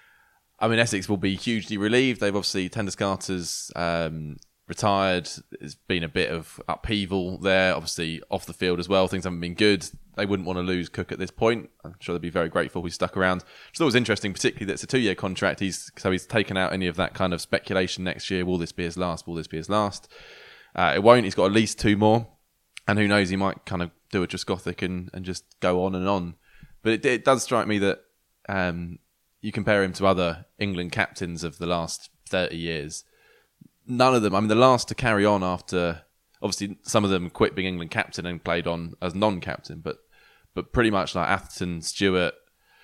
I mean, Essex will be hugely relieved. They've obviously Tenduskarta's um, retired. There's been a bit of upheaval there, obviously off the field as well. Things haven't been good. They wouldn't want to lose Cook at this point. I'm sure they'd be very grateful he's stuck around. Which I thought was interesting, particularly that it's a two-year contract. He's so he's taken out any of that kind of speculation next year. Will this be his last? Will this be his last? Uh, it won't. He's got at least two more. And who knows, he might kind of do a Trescothic and, and just go on and on. But it, it does strike me that um, you compare him to other England captains of the last thirty years. None of them, I mean, the last to carry on after... Obviously, some of them quit being England captain and played on as non-captain, but but pretty much like Atherton, Stewart,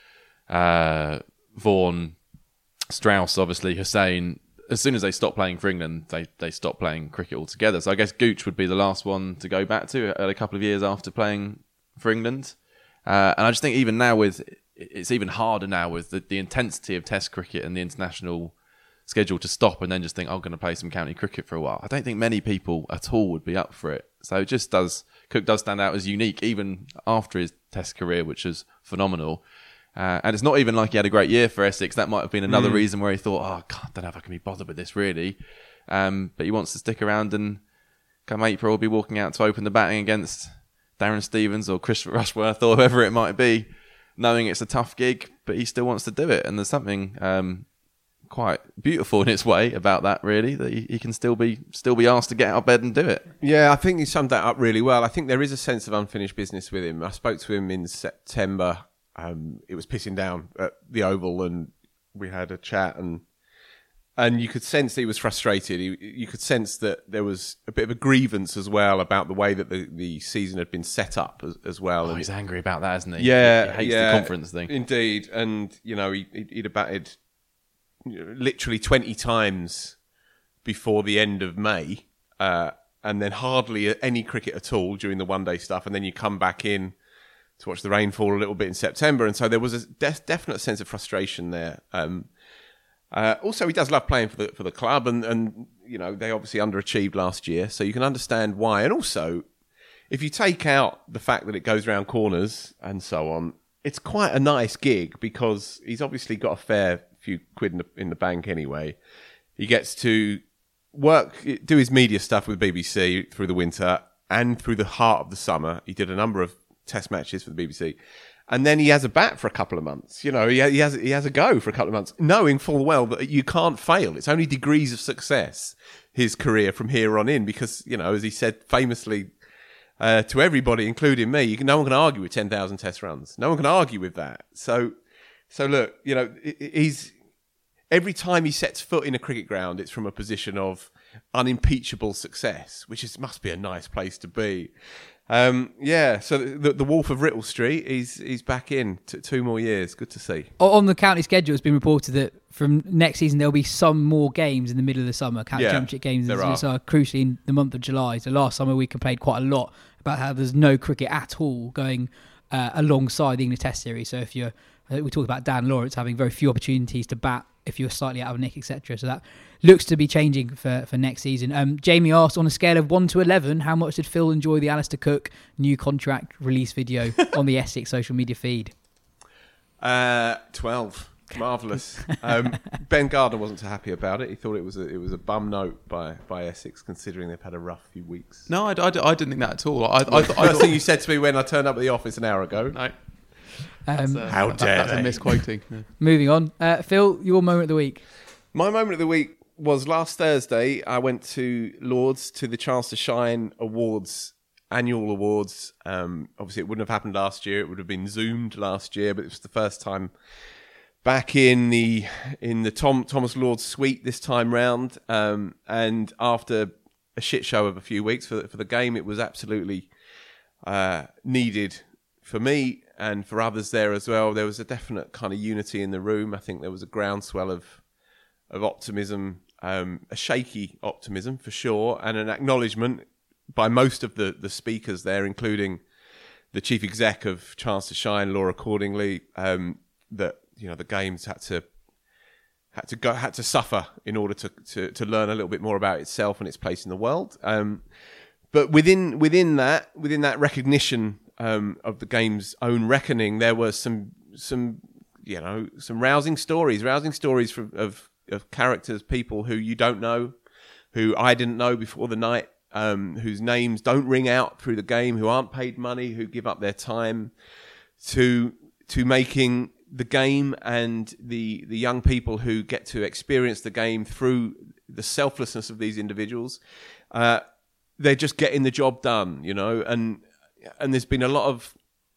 uh, Vaughan, Strauss, obviously, Hussain, as soon as they stopped playing for England, they, they stopped playing cricket altogether. So I guess Gooch would be the last one to go back to a couple of years after playing for England. Uh, and I just think even now, with it's even harder now with the, the intensity of Test cricket and the international schedule to stop and then just think, oh, I'm going to play some county cricket for a while. I don't think many people at all would be up for it. So it just does, Cook does stand out as unique even after his Test career, which is phenomenal. Uh, and it's not even like he had a great year for Essex. That might have been another mm. reason where he thought, oh, God, I don't know if I can be bothered with this really. Um, but he wants to stick around and come April, will be walking out to open the batting against Darren Stevens or Chris Rushworth or whoever it might be, knowing it's a tough gig, but he still wants to do it. And there's something... Um, quite beautiful in its way about that, really, that he, he can still be still be asked to get out of bed and do it. Yeah, I think you summed that up really well. I think there is a sense of unfinished business with him. I spoke to him in September. Um, it was pissing down at the Oval, and we had a chat, and and you could sense that he was frustrated. He, you could sense that there was a bit of a grievance as well about the way that the, the season had been set up as, as well. Oh, and he's angry about that, isn't he? Yeah, he hates yeah, the conference thing. Indeed, and you know he he'd have batted literally twenty times before the end of May, uh, and then hardly any cricket at all during the one-day stuff, and then you come back in to watch the rainfall a little bit in September, and so there was a de- definite sense of frustration there. Um, uh, also, he does love playing for the for the club, and, and you know they obviously underachieved last year, so you can understand why. And also, if you take out the fact that it goes round corners and so on, it's quite a nice gig because he's obviously got a fair few quid in the, in the bank anyway. He gets to work, do his media stuff with B B C through the winter and through the heart of the summer. He did a number of test matches for the B B C. And then he has a bat for a couple of months. You know, he has, he has he has a go for a couple of months, knowing full well that you can't fail. It's only degrees of success, his career from here on in, because, you know, as he said famously uh, to everybody, including me, you can, no one can argue with ten thousand test runs. No one can argue with that. So, so look, you know, he's every time he sets foot in a cricket ground, it's from a position of unimpeachable success, which is must be a nice place to be. Um, yeah, so the, the Wolf of Writtle Street, he's he's back in t- two more years. Good to see. On the county schedule, it's been reported that from next season there'll be some more games in the middle of the summer, county Yeah, championship games, there which are crucially in the month of July. So last summer we complained quite a lot about how there's no cricket at all going uh, alongside the English Test series. So if you're, we talked about Dan Lawrence having very few opportunities to bat if you're slightly out of nick, et cetera. So that looks to be changing for, for next season. Um, Jamie asked, on a scale of one to eleven, how much did Phil enjoy the Alistair Cook new contract release video on the Essex social media feed? Uh, twelve. Marvellous. Um, Ben Gardner wasn't too happy about it. He thought it was a, it was a bum note by, by Essex, considering they've had a rough few weeks. No, I, I, I didn't think that at all. I, I, I, I First thought, thing you said to me when I turned up at the office an hour ago. No. Um, Uh, How that- dare That's they. a misquoting. Yeah. moving on. Uh, Phil, your moment of the week. My moment of the week was last Thursday. I went to Lords to the Chance to Shine Awards, annual awards. Um, obviously, it wouldn't have happened last year. It would have been Zoomed last year, but it was the first time back in the in the Tom Thomas Lord suite this time round. Um, and after a shit show of a few weeks for for the game, it was absolutely uh, needed for me and for others there as well. There was a definite kind of unity in the room. I think there was a groundswell of of optimism, um, a shaky optimism for sure, and an acknowledgement by most of the, the speakers there, including the chief exec of Chance to Shine, Laura Cordingley, um, that you know the games had to had to go had to suffer in order to, to, to learn a little bit more about itself and its place in the world. Um, but within within that within that recognition um, of the game's own reckoning, there were some some you know some rousing stories, rousing stories from, of of characters, people who you don't know, who I didn't know before the night, um, whose names don't ring out through the game, who aren't paid money, who give up their time to to making the game and the the young people who get to experience the game through the selflessness of these individuals. Uh, they're just getting the job done, you know, and and there's been a lot of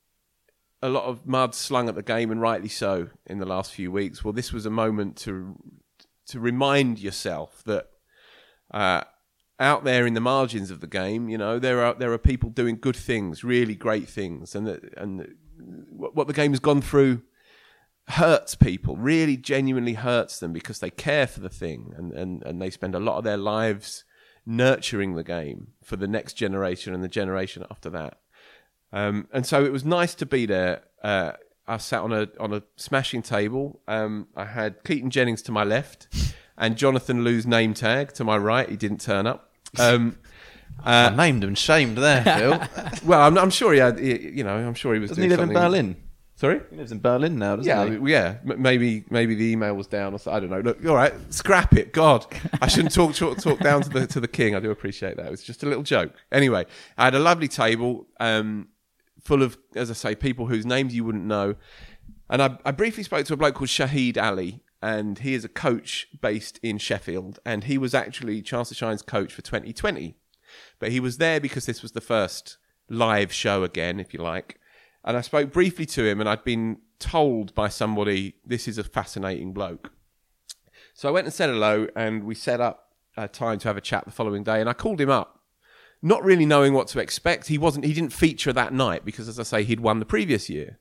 a lot of mud slung at the game, and rightly so, in the last few weeks. Well, this was a moment to to remind yourself that uh, out there in the margins of the game, you know, there are there are people doing good things, really great things, and that, and what the game has gone through hurts people, really genuinely hurts them, because they care for the thing, and, and, and they spend a lot of their lives nurturing the game for the next generation and the generation after that. Um, and so it was nice to be there. Uh, I sat on a on a smashing table. Um, I had Keaton Jennings to my left and Jonathan Liu's name tag to my right. He didn't turn up. Um, uh, I named and shamed there, Phil. Well, I'm, I'm sure he had. You know, I'm sure he was. Doesn't doing he live something. in Berlin? Sorry, he lives in Berlin now, doesn't yeah, he? Yeah, yeah. Maybe maybe the email was down, or so, I don't know. Look, all right, scrap it. God, I shouldn't talk talk, talk down to the to the king. I do appreciate that. It was just a little joke. Anyway, I had a lovely table. Um, full of, as I say, people whose names you wouldn't know. And I, I briefly spoke to a bloke called Shahid Ali, and he is a coach based in Sheffield, and he was actually Chance to Shine's coach for twenty twenty. But he was there because this was the first live show again, if you like. And I spoke briefly to him, and I'd been told by somebody, this is a fascinating bloke. So I went and said hello, and we set up a time to have a chat the following day, and I called him up, not really knowing what to expect. He wasn't. He didn't feature that night because, as I say, he'd won the previous year.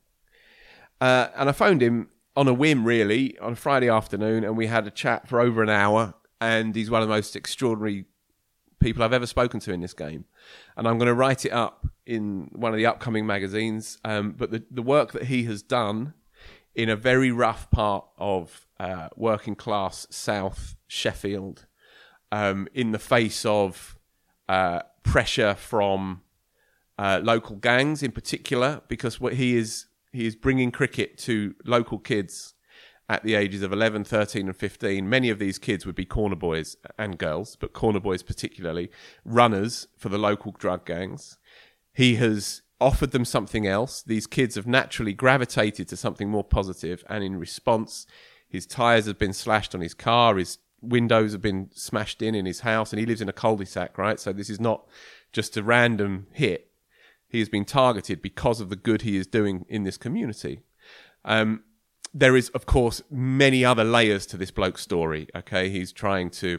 Uh, and I phoned him on a whim, really, on a Friday afternoon, and we had a chat for over an hour. And he's one of the most extraordinary people I've ever spoken to in this game. And I'm going to write it up in one of the upcoming magazines. Um, but the, the work that he has done in a very rough part of uh, working class South Sheffield, um, in the face of Uh, pressure from uh, local gangs in particular, because what he is he is bringing cricket to local kids at the ages of eleven, thirteen and fifteen. Many of these kids would be corner boys and girls, but corner boys particularly, runners for the local drug gangs. He has offered them something else. These kids have naturally gravitated to something more positive, and in response, his tyres have been slashed on his car, his windows have been smashed in in his house, and he lives in a cul-de-sac, right? So this is not just a random hit. He has been targeted because of the good he is doing in this community. Um, there is, of course, many other layers to this bloke's story. Okay, he's trying to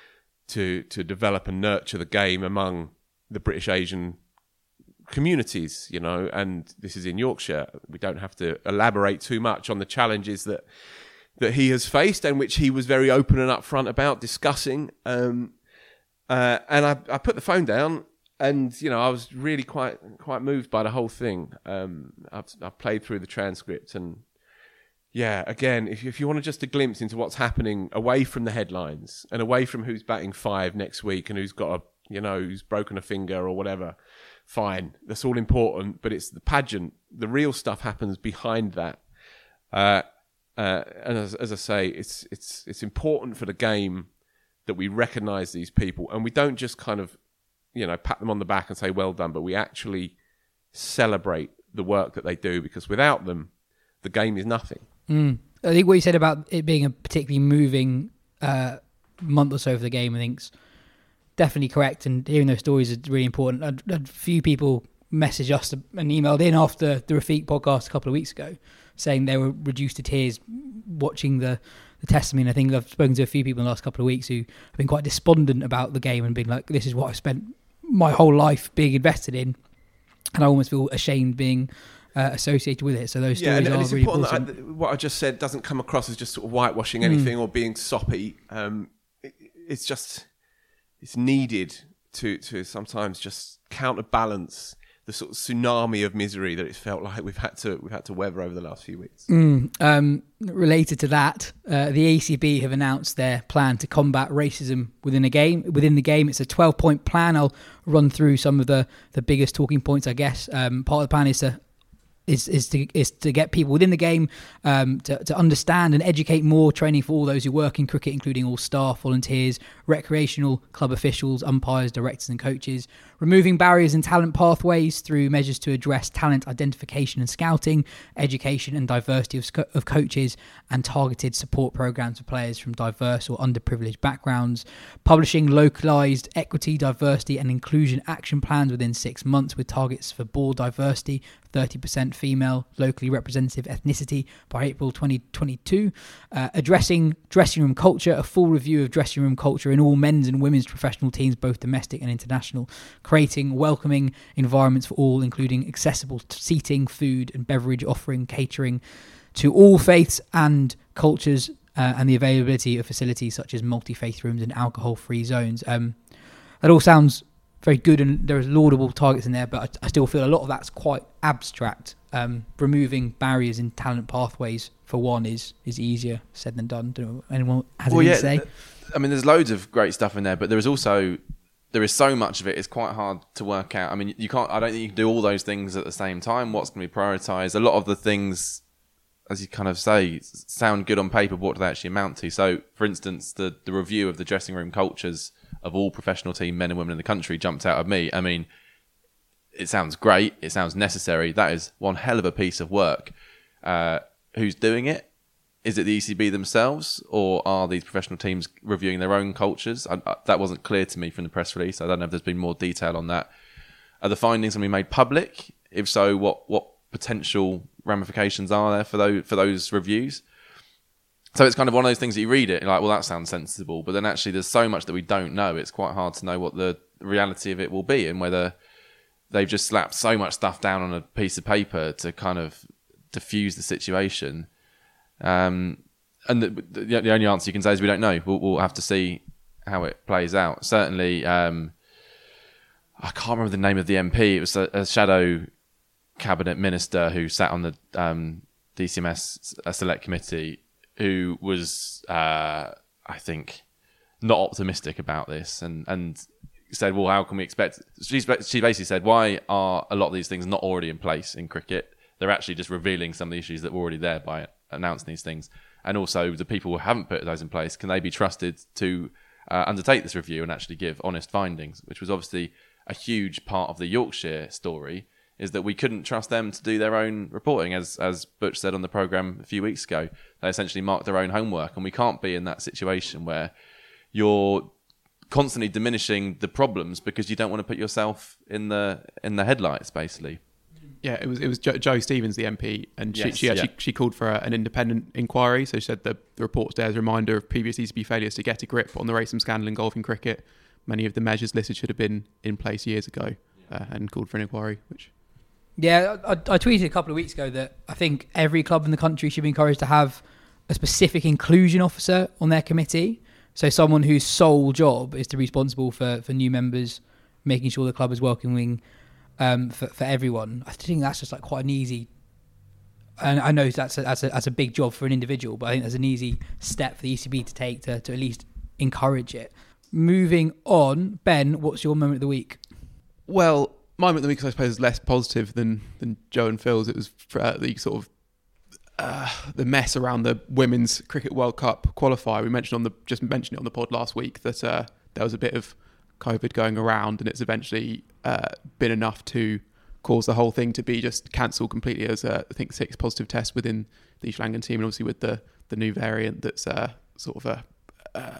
to to develop and nurture the game among the British Asian communities, you know, and this is in Yorkshire. We don't have to elaborate too much on the challenges that that he has faced, and which he was very open and upfront about discussing. Um, uh, and I, I put the phone down. And, you know, I was really quite quite moved by the whole thing. Um, I've, I've played through the transcript, and yeah, again, if, if you want just a glimpse into what's happening away from the headlines and away from who's batting five next week and who's got a, you know, who's broken a finger or whatever, fine, that's all important. But it's the pageant. The real stuff happens behind that. Uh, uh, and as, as I say, it's it's it's important for the game that we recognise these people, and we don't just kind of, you know, pat them on the back and say, well done, but we actually celebrate the work that they do, because without them, the game is nothing. Mm. I think what you said about it being a particularly moving uh, month or so for the game, I think's definitely correct, and hearing those stories is really important. A, a few people messaged us and emailed in after the Rafiq podcast a couple of weeks ago saying they were reduced to tears watching the the testimony. I think I've spoken to a few people in the last couple of weeks who have been quite despondent about the game and been like, this is what I've spent my whole life being invested in, and I almost feel ashamed being uh, associated with it. So those yeah, stories and, are and it's really important. important. That I, what I just said doesn't come across as just sort of whitewashing anything mm. or being soppy. Um, it, it's just, it's needed to to sometimes just counterbalance the sort of tsunami of misery that it's felt like we've had to we've had to weather over the last few weeks. Mm, um, related to that, uh, the A C B have announced their plan to combat racism within a game. Within the game, it's a twelve-point plan. I'll run through some of the, the biggest talking points, I guess. Um, part of the plan is to is is to is to get people within the game um, to to understand and educate more, training for all those who work in cricket, including all staff, volunteers, recreational club officials, umpires, directors and coaches, removing barriers in talent pathways through measures to address talent identification and scouting, education and diversity of, sco- of coaches, and targeted support programs for players from diverse or underprivileged backgrounds, publishing localised equity, diversity and inclusion action plans within six months with targets for board diversity, thirty percent female, locally representative ethnicity by April twenty twenty-two, uh, addressing dressing room culture, a full review of dressing room culture in all men's and women's professional teams, both domestic and international, creating welcoming environments for all, including accessible seating, food and beverage offering, catering to all faiths and cultures, uh, and the availability of facilities such as multi-faith rooms and alcohol-free zones. Um, that all sounds very good, and there's laudable targets in there, but I, I still feel a lot of that's quite abstract. Um, removing barriers in talent pathways, for one, is is easier said than done. Don't know, anyone has well, anything yeah, to say? I mean, there's loads of great stuff in there, but there is also there is so much of it. It's quite hard to work out. I mean, you can't. I don't think you can do all those things at the same time. What's going to be prioritised? A lot of the things, as you kind of say, sound good on paper, but what do they actually amount to? So, for instance, the the review of the dressing room cultures of all professional team men and women in the country jumped out at me. I mean, it sounds great. It sounds necessary. That is one hell of a piece of work. Uh, who's doing it? Is it the E C B themselves, or are these professional teams reviewing their own cultures? I, I, that wasn't clear to me from the press release. I don't know if there's been more detail on that. Are the findings going to be made public? If so, what what potential ramifications are there for those for those reviews? So it's kind of one of those things that you read it, you're like, well, that sounds sensible. But then actually there's so much that we don't know. It's quite hard to know what the reality of it will be, and whether they've just slapped so much stuff down on a piece of paper to kind of diffuse the situation. Um, and the, the, the only answer you can say is we don't know. We'll, we'll have to see how it plays out. Certainly, um, I can't remember the name of the M P. It was a, a shadow cabinet minister who sat on the um, D C M S select committee, who was, uh, I think, not optimistic about this, and, and said, well, how can we expect... She's, she basically said, why are a lot of these things not already in place in cricket? They're actually just revealing some of the issues that were already there by announcing these things. And also, the people who haven't put those in place, can they be trusted to uh, undertake this review and actually give honest findings? Which was obviously a huge part of the Yorkshire story, is that we couldn't trust them to do their own reporting. As as Butch said on the programme a few weeks ago, they essentially marked their own homework, and we can't be in that situation where you're constantly diminishing the problems because you don't want to put yourself in the in the headlights, basically. Yeah, it was it was jo, Jo Stevens, the M P, and she, Yes, she actually yeah. she called for a, an independent inquiry. So she said the, the report today is a reminder of previous E C B failures to get a grip on the racism scandal in golf and cricket. Many of the measures listed should have been in place years ago, uh, and called for an inquiry. Which, yeah, I, I tweeted a couple of weeks ago that I think every club in the country should be encouraged to have a specific inclusion officer on their committee. So someone whose sole job is to be responsible for, for new members, making sure the club is welcoming um, for, for everyone. I think that's just like quite an easy, and I know that's a, that's, a, that's a big job for an individual, but I think that's an easy step for the E C B to take to, to at least encourage it. Moving on, Ben, what's your moment of the week? well, my moment of the week, I suppose, is less positive than than Joe and Phil's. It was uh, the sort of uh, the mess around the Women's Cricket World Cup qualifier. We mentioned on the just mentioned it on the pod last week that uh, there was a bit of COVID going around, and it's eventually uh, been enough to cause the whole thing to be just cancelled completely. As uh, I think six positive tests within the East Lankan team, and obviously with the the new variant that's uh, sort of a, uh,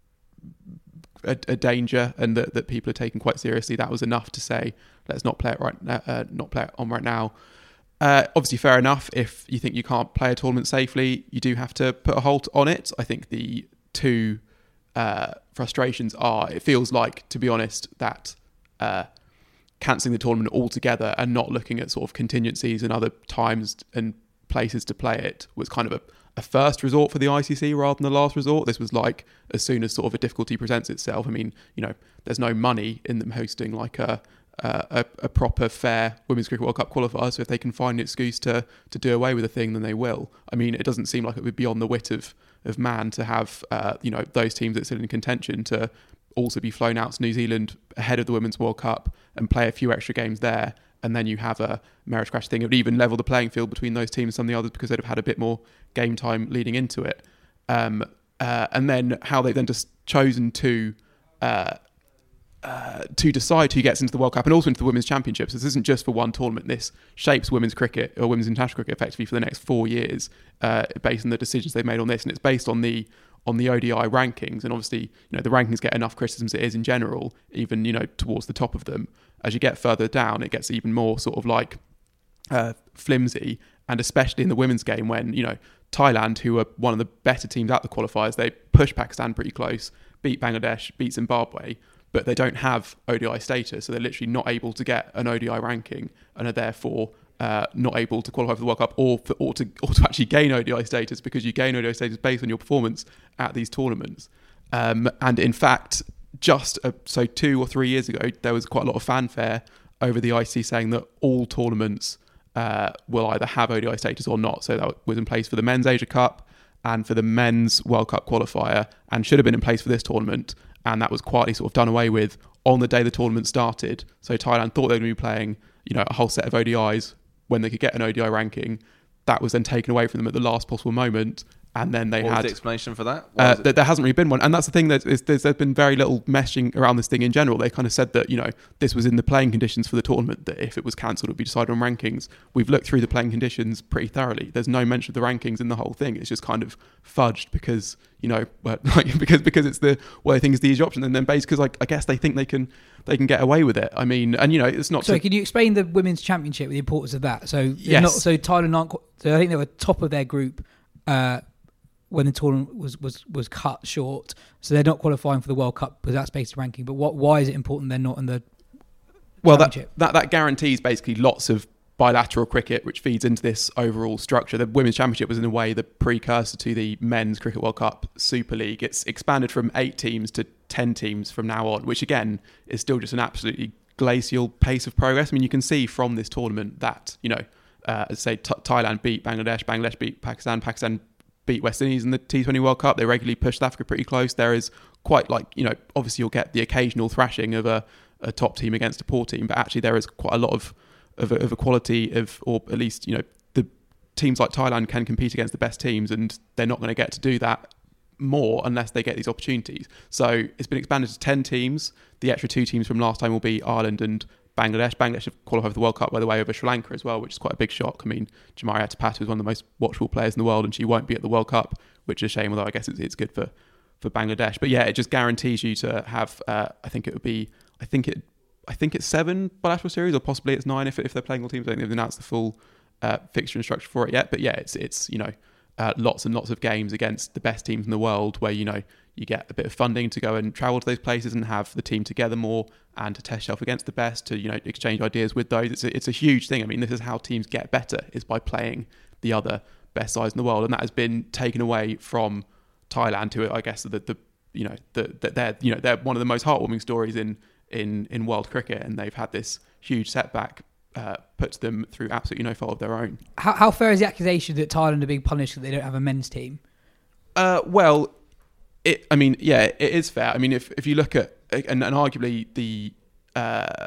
a a danger, and that, that people are taking quite seriously. That was enough to say let's not play it right now, uh, not play it on right now. Uh, obviously, fair enough. If you think you can't play a tournament safely, you do have to put a halt on it. I think the two uh, frustrations are, it feels like, to be honest, that uh, cancelling the tournament altogether and not looking at sort of contingencies and other times and places to play it was kind of a, a first resort for the I C C rather than the last resort. This was like as soon as sort of a difficulty presents itself. I mean, you know, there's no money in them hosting like a a, a proper fair Women's Cricket World Cup qualifier, so if they can find an excuse to to do away with a thing, then they will. I mean, it doesn't seem like it would be on the wit of of man to have uh, you know, those teams that sit in contention to also be flown out to New Zealand ahead of the Women's World Cup and play a few extra games there, and then you have a marriage crash thing. It would even level the playing field between those teams and some of the others because they'd have had a bit more game time leading into it. Um, uh, and then how they then just chosen to uh, uh, to decide who gets into the World Cup and also into the Women's Championships. This isn't just for one tournament. This shapes women's cricket or women's international cricket effectively for the next four years uh, based on the decisions they've made on this. And it's based on the on the O D I rankings, and obviously, you know, the rankings get enough criticism as it is in general, even, you know, towards the top of them. As you get further down, it gets even more sort of like uh, flimsy, and especially in the women's game when, you know, Thailand, who are one of the better teams at the qualifiers, they push Pakistan pretty close, beat Bangladesh, beat Zimbabwe, but they don't have O D I status, so they're literally not able to get an O D I ranking and are therefore Uh, not able to qualify for the World Cup or, for, or, to, or to actually gain O D I status, because you gain O D I status based on your performance at these tournaments. Um, and in fact, just uh, so two or three years ago, there was quite a lot of fanfare over the I C C saying that all tournaments uh, will either have O D I status or not. So that was in place for the Men's Asia Cup and for the Men's World Cup qualifier, and should have been in place for this tournament. And that was quietly sort of done away with on the day the tournament started. So Thailand thought they were going to be playing, you know, a whole set of O D Is when they could get an O D I ranking. That was then taken away from them at the last possible moment, and then they what had... was the explanation for that? Uh, that there hasn't really been one, and that's the thing, that is, there's, there's been very little meshing around this thing in general. They kind of said that, you know, this was in the playing conditions for the tournament, that if it was cancelled it would be decided on rankings. We've looked through the playing conditions pretty thoroughly. There's no mention of the rankings in the whole thing. It's just kind of fudged because, you know, but like, because because it's the what they think is the easy option, and then based because like I guess they think they can they can get away with it. I mean, and you know, it's not. Sorry, to, can you explain the Women's Championship, the importance of that? So yes. not, so Thailand aren't. So I think they were top of their group uh, when the tournament was, was was cut short. So they're not qualifying for the World Cup because that's based on ranking. But what? Why is it important they're not in the well, that, that that guarantees basically lots of bilateral cricket, which feeds into this overall structure. The Women's Championship was in a way the precursor to the Men's Cricket World Cup Super League. It's expanded from eight teams to ten teams from now on, which again is still just an absolutely glacial pace of progress. I mean, you can see from this tournament that, you know, uh, as I say, Th- Thailand beat Bangladesh, Bangladesh beat Pakistan, Pakistan beat West Indies in the T twenty World Cup. They regularly push South Africa pretty close. There is quite like, you know, obviously you'll get the occasional thrashing of a, a top team against a poor team, but actually there is quite a lot of of, of equality of, or at least, you know, the teams like Thailand can compete against the best teams, and they're not going to get to do that more unless they get these opportunities. So it's been expanded to ten teams. The extra two teams from last time will be Ireland and Bangladesh. Bangladesh have qualified for the World Cup, by the way, over Sri Lanka as well, which is quite a big shock. I mean, Jamaria Tapatu is one of the most watchable players in the world, and she won't be at the World Cup, which is a shame, although I guess it's, it's good for, for Bangladesh. But yeah, it just guarantees you to have, uh, I think it would be, I think it, I think it's seven bilateral series, or possibly it's nine if, if they're playing all teams. I think they've announced the full uh, fixture and structure for it yet. But yeah, it's, it's you know, uh, lots and lots of games against the best teams in the world where, you know, you get a bit of funding to go and travel to those places and have the team together more, and to test yourself against the best, to, you know, exchange ideas with those. It's a, it's a huge thing. I mean, this is how teams get better, is by playing the other best sides in the world, and that has been taken away from Thailand, who I guess the, the you know the, the they're you know they're one of the most heartwarming stories in in in world cricket, and they've had this huge setback uh, put to them through absolutely no fault of their own. How, how fair is the accusation that Thailand are being punished that they don't have a men's team? Uh, well, it. I mean, yeah, it is fair. I mean, if if you look at and, and arguably the uh,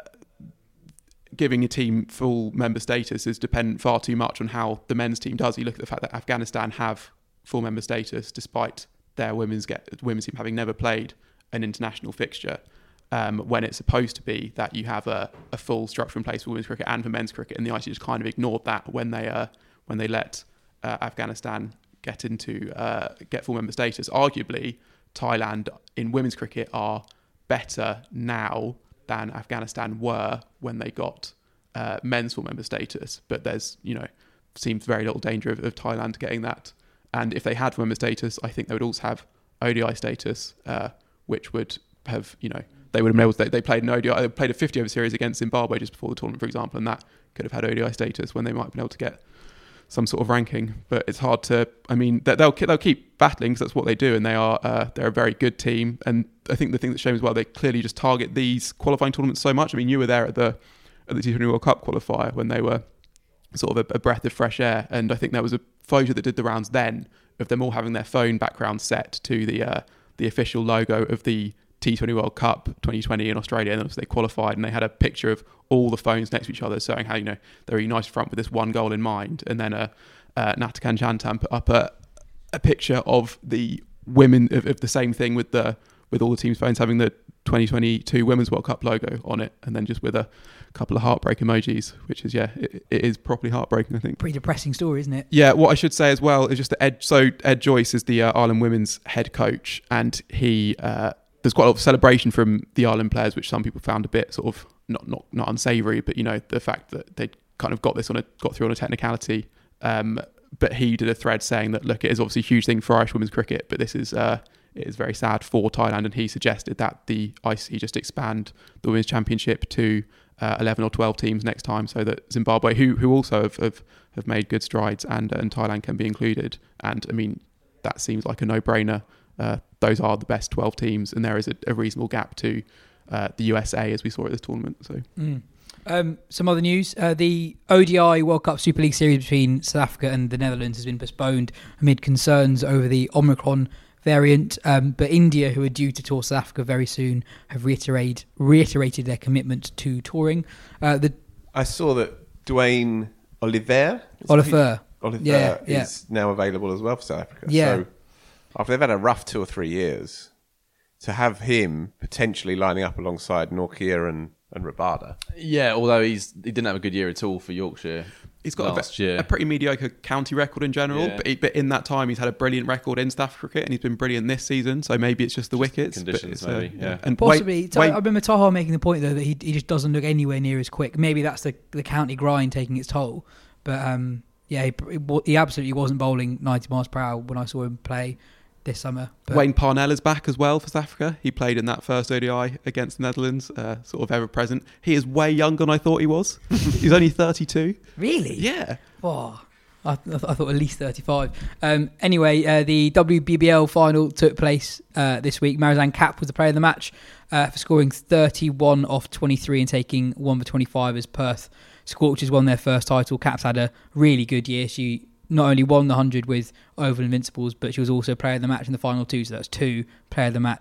giving a team full member status is dependent far too much on how the men's team does. You look at the fact that Afghanistan have full member status despite their women's get women's team having never played an international fixture. Um, when it's supposed to be that you have a, a full structure in place for women's cricket and for men's cricket, and the I C C just kind of ignored that when they uh, when they let uh, Afghanistan get into uh, get full member status. Arguably, Thailand in women's cricket are better now than Afghanistan were when they got uh, men's full member status. But there's, you know, seems very little danger of, of Thailand getting that. And if they had full member status, I think they would also have O D I status, uh, which would have, you know, they would have been able to, they played an O D I, they played a fifty over series against Zimbabwe just before the tournament, for example, and that could have had O D I status when they might have been able to get some sort of ranking. But it's hard to, I mean, they'll they'll keep battling because that's what they do, and they are uh, they're a very good team. And I think the thing that's shown as well, they clearly just target these qualifying tournaments so much. I mean, you were there at the at the T twenty World Cup qualifier when they were sort of a, a breath of fresh air, and I think there was a photo that did the rounds then of them all having their phone background set to the uh, the official logo of the T twenty World Cup twenty twenty in Australia, and they qualified, and they had a picture of all the phones next to each other, showing how, you know, they're a united front with this one goal in mind. And then uh, uh, Natakan Jantam put up a, a picture of the women of, of the same thing with the with all the teams' phones having the twenty twenty-two Women's World Cup logo on it, and then just with a couple of heartbreak emojis, which is, yeah, it, it is properly heartbreaking, I think. Pretty depressing story, isn't it? Yeah, what I should say as well is just that Ed, so Ed Joyce is the uh, Ireland women's head coach, and he uh, there's quite a lot of celebration from the Ireland players, which some people found a bit sort of not not not unsavoury, but, you know, the fact that they kind of got this on a got through on a technicality. Um, but he did a thread saying that, look, it is obviously a huge thing for Irish women's cricket, but this is uh, it is very sad for Thailand, and he suggested that the I C C just expand the Women's Championship to uh, eleven or twelve teams next time, so that Zimbabwe, who who also have have, have made good strides, and and Thailand can be included. And I mean, that seems like a no-brainer. Uh, those are the best twelve teams, and there is a, a reasonable gap to uh, the U S A, as we saw at this tournament. So. Mm. Um, some other news. Uh, the O D I World Cup Super League series between South Africa and the Netherlands has been postponed amid concerns over the Omicron variant. Um, but India, who are due to tour South Africa very soon, have reiterated reiterated their commitment to touring. Uh, the I saw that Dwayne Oliver, Oliver, Oliver yeah, yeah. is now available as well for South Africa. Yeah. So after they've had a rough two or three years, to have him potentially lining up alongside Nortje and and Rabada. Yeah, although he's he didn't have a good year at all for Yorkshire. He's got last a, year. a pretty mediocre county record in general, Yeah. but, he, but in that time he's had a brilliant record in South Africa cricket, and he's been brilliant this season. So maybe it's just the wickets, conditions, but it's, maybe. Uh, yeah, and possibly. Wayne, Ta- Wayne, I remember Taha making the point though that he he just doesn't look anywhere near as quick. Maybe that's the the county grind taking its toll. But um, yeah, he, he absolutely wasn't bowling ninety miles per hour when I saw him play this summer. But Wayne Parnell is back as well for South Africa. He played in that first O D I against the Netherlands, uh, sort of ever present. He is way younger than I thought he was. He's only thirty-two. Really? Yeah. Oh, I, th- I thought at least thirty-five. Um, anyway, uh, the W B B L final took place uh, this week. Marizanne Kapp was the player of the match uh, for scoring thirty-one off twenty-three and taking one for twenty-five as Perth Scorchers won their first title. Kapp's had a really good year. She not only won the one hundred with Oval Invincibles, but she was also player of the match in the final two. So that's two player of the match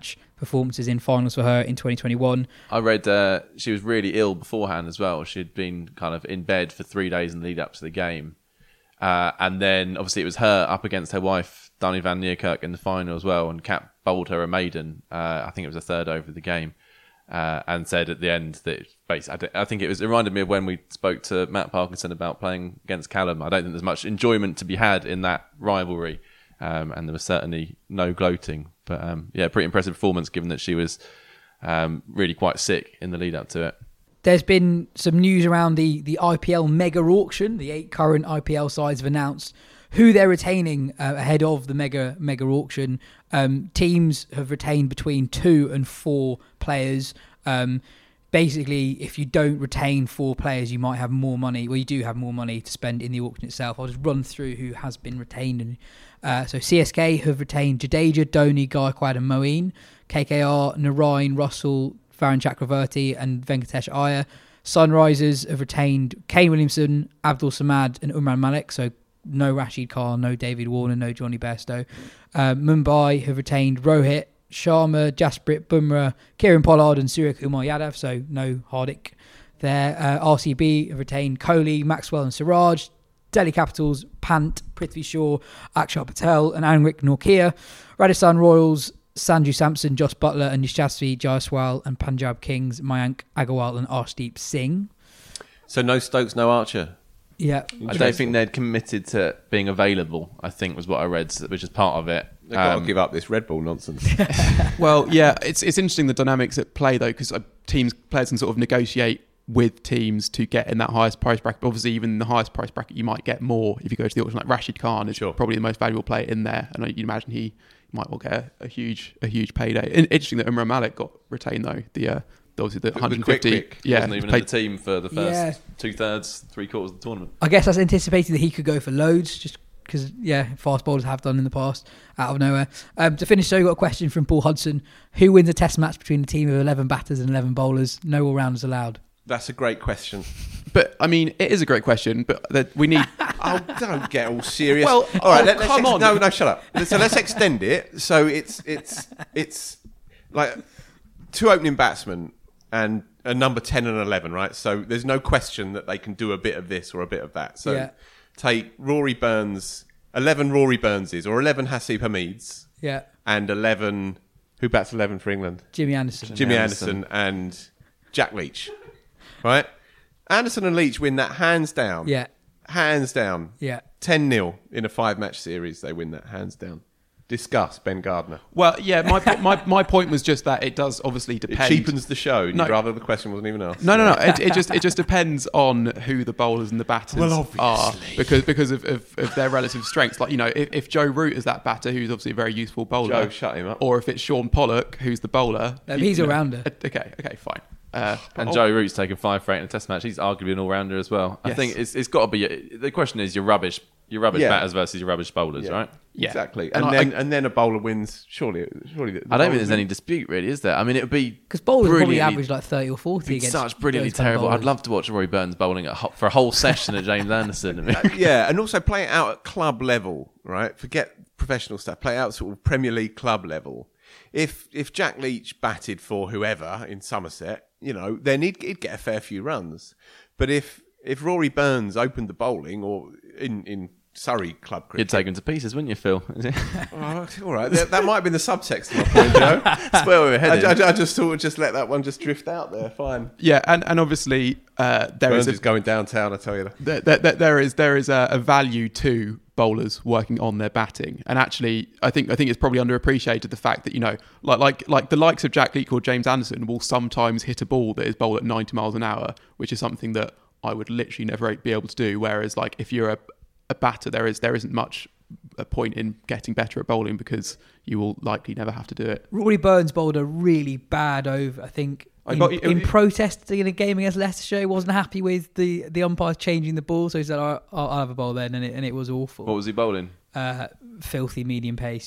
performances in finals for her in twenty twenty-one. I read uh, she was really ill beforehand as well. She'd been kind of in bed for three days in the lead up to the game. Uh, and then obviously it was her up against her wife, Dani van Niekerk, in the final as well. And Kat bowled her a maiden. Uh, I think it was a third over of the game. Uh, and said at the end that basically, I think it was it reminded me of when we spoke to Matt Parkinson about playing against Callum. I don't think there's much enjoyment to be had in that rivalry, um, and there was certainly no gloating. But um, yeah, pretty impressive performance given that she was um, really quite sick in the lead up to it. There's been some news around the, the I P L mega auction. The eight current I P L sides have announced who they're retaining uh, ahead of the mega mega auction. Um, teams have retained between two and four players. Um, basically, if you don't retain four players, you might have more money. Well, you do have more money to spend in the auction itself. I'll just run through who has been retained. And uh, so C S K have retained Jadeja, Dhoni, Gaikwad and Moeen. K K R, Narain, Russell, Varun Chakravarti and Venkatesh Iyer. Sunrisers have retained Kane Williamson, Abdul Samad and Umran Malik. So no Rashid Khan, no David Warner, no Johnny Bairstow. Uh, Mumbai have retained Rohit, Sharma, Jasprit Bumrah, Kieran Pollard and Surya Kumar Yadav, so no Hardik there. Uh, R C B have retained Kohli, Maxwell and Siraj. Delhi Capitals, Pant, Prithvi Shaw, Akshar Patel and Anrik Norkia. Rajasthan Royals, Sanju Samson, Josh Butler and Yashasvi Jaiswal, and Punjab Kings, Mayank Agarwal and Arshdeep Singh. So no Stokes, no Archer. Yeah, I don't think they'd committed to being available, I think was what I read, which is part of it. They've got Um, to give up this Red Bull nonsense. Well, yeah, it's it's interesting the dynamics at play though, because uh, teams players can sort of negotiate with teams to get in that highest price bracket. But obviously, even in the highest price bracket, you might get more if you go to the auction. Like Rashid Khan is Sure. probably the most valuable player in there, and you'd imagine he might well get a, a huge a huge payday. In- interesting that Umran Malik got retained though. The uh, obviously the, The- the one hundred fifty. quick pick. He Yeah, wasn't even played- in the team for the first Yeah. two-thirds, three-quarters of the tournament. I guess that's anticipating that he could go for loads, just because, yeah, fast bowlers have done in the past, out of nowhere. Um, to finish, so we've got a question from Paul Hudson. Who wins a test match between a team of eleven batters and eleven bowlers? No all-rounders allowed. That's a great question. But I mean, it is a great question. But that we need. Oh, don't get all serious. Well, all right, oh, let, let's come ex- on. No, no, shut up. So let's extend it. So it's it's it's like two opening batsmen and a number ten and eleven, right? So there's no question that they can do a bit of this or a bit of that. So Yeah. take Rory Burns, eleven Rory Burnses or eleven Hasib Hamids, Yeah, and eleven who bats eleven for England? Jimmy Anderson. Jimmy Anderson. Anderson and Jack Leach, right? Anderson and Leach win that hands down. Yeah, Hands down. yeah. ten nil in a five-match series. They win that hands down. Discuss Ben Gardner. Well, yeah, my po- my my point was just that it does obviously It depend. cheapens the show. You'd No. rather the question wasn't even asked. No, no, no. It, it just it just depends on who the bowlers and the batters Well, are, obviously. because because of, of, of their relative strengths. Like, you know, if, if Joe Root is that batter, who's obviously a very useful bowler, Joe, shut him up. or if it's Sean Pollock, who's the bowler, No, you- he's you a know, rounder. uh, Okay, okay, fine. Uh, And oh, Joe Root's taken five for eight in a test match. He's arguably an all-rounder as well. I Yes. think it's it's got to be... The question is your rubbish your rubbish Yeah. batters versus your rubbish bowlers, Yeah. right? Yeah. Exactly. And And, I- then and then a bowler wins. Surely, surely. The, the I don't think bowlers there's win. any dispute, really, is there? I mean, it would be... Because bowlers probably brilliantly- average like thirty or forty It's against such brilliantly those kind of terrible. I'd bowlers. love to watch Rory Burns bowling at, ho- for a whole session of James Anderson. I mean, Yeah, and also play it out at club level, right? Forget professional stuff. Play it out sort of Premier League club level. If if Jack Leach batted for whoever in Somerset, you know, then he'd, he'd get a fair few runs. But if if Rory Burns opened the bowling, or in, in Surrey club you'd cricket, take him to pieces, wouldn't you, Phil? oh, all right, that, that might have been the subtext of my point, Joe. That's where we were I, headed. I, I just thought, just let that one just drift out there. Fine. yeah, and, and obviously uh, there Burns is is a, going downtown. I tell you that. there, there, there- there is there is a, a value to bowlers working on their batting, and actually, I think I think it's probably underappreciated the fact that, you know, like like like the likes of Jack Leach or James Anderson will sometimes hit a ball that is bowled at ninety miles an hour, which is something that I would literally never be able to do. Whereas, like, if you're a, a batter, there is there isn't much a point in getting better at bowling because you will likely never have to do it. Rory Burns bowled a really bad over, I think. I In, got- in protest in a game against Leicestershire, he wasn't happy with the, the umpires changing the ball, so he said, "I'll, I'll have a bowl then," and it, and it was awful. What was he bowling? Uh, filthy medium pace.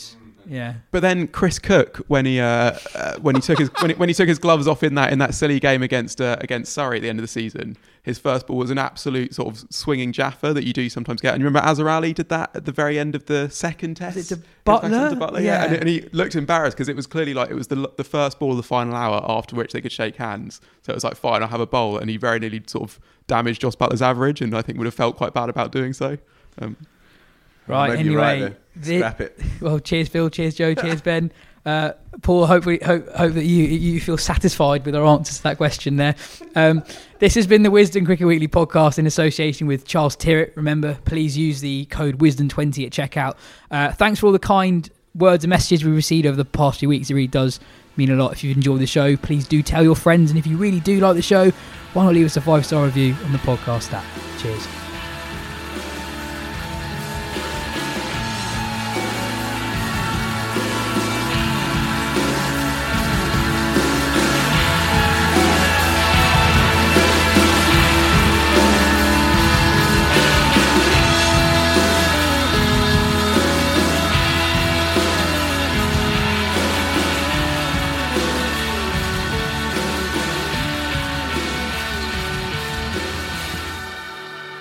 Yeah. But then Chris Cook, when he uh, uh, when he took his when he, when he took his gloves off in that in that silly game against uh, against Surrey at the end of the season, his first ball was an absolute sort of swinging Jaffa that you do sometimes get. And you remember Azhar Ali did that at the very end of the second test. Was it to Butler? To Butler? Yeah. yeah. And, and he looked embarrassed because it was clearly like it was the the first ball of the final hour after which they could shake hands. So it was like, fine, I'll have a bowl. And he very nearly sort of damaged Jos Butler's average, and I think would have felt quite bad about doing so. Um, Right, Maybe you're anyway. right there. Scrap it. Well, cheers, Phil. Cheers, Joe. Cheers, Ben. Uh, Paul, hopefully, hope, hope that you you feel satisfied with our answers to that question there. Um, this has been the Wisden Cricket Weekly podcast in association with Charles Tyrwhitt. Remember, please use the code Wisden twenty at checkout. Uh, thanks for all the kind words and messages we received over the past few weeks. It really does mean a lot. If you've enjoyed the show, please do tell your friends. And if you really do like the show, why not leave us a five-star review on the podcast app. Cheers.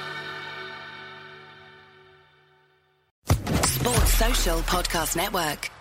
Social Podcast Network.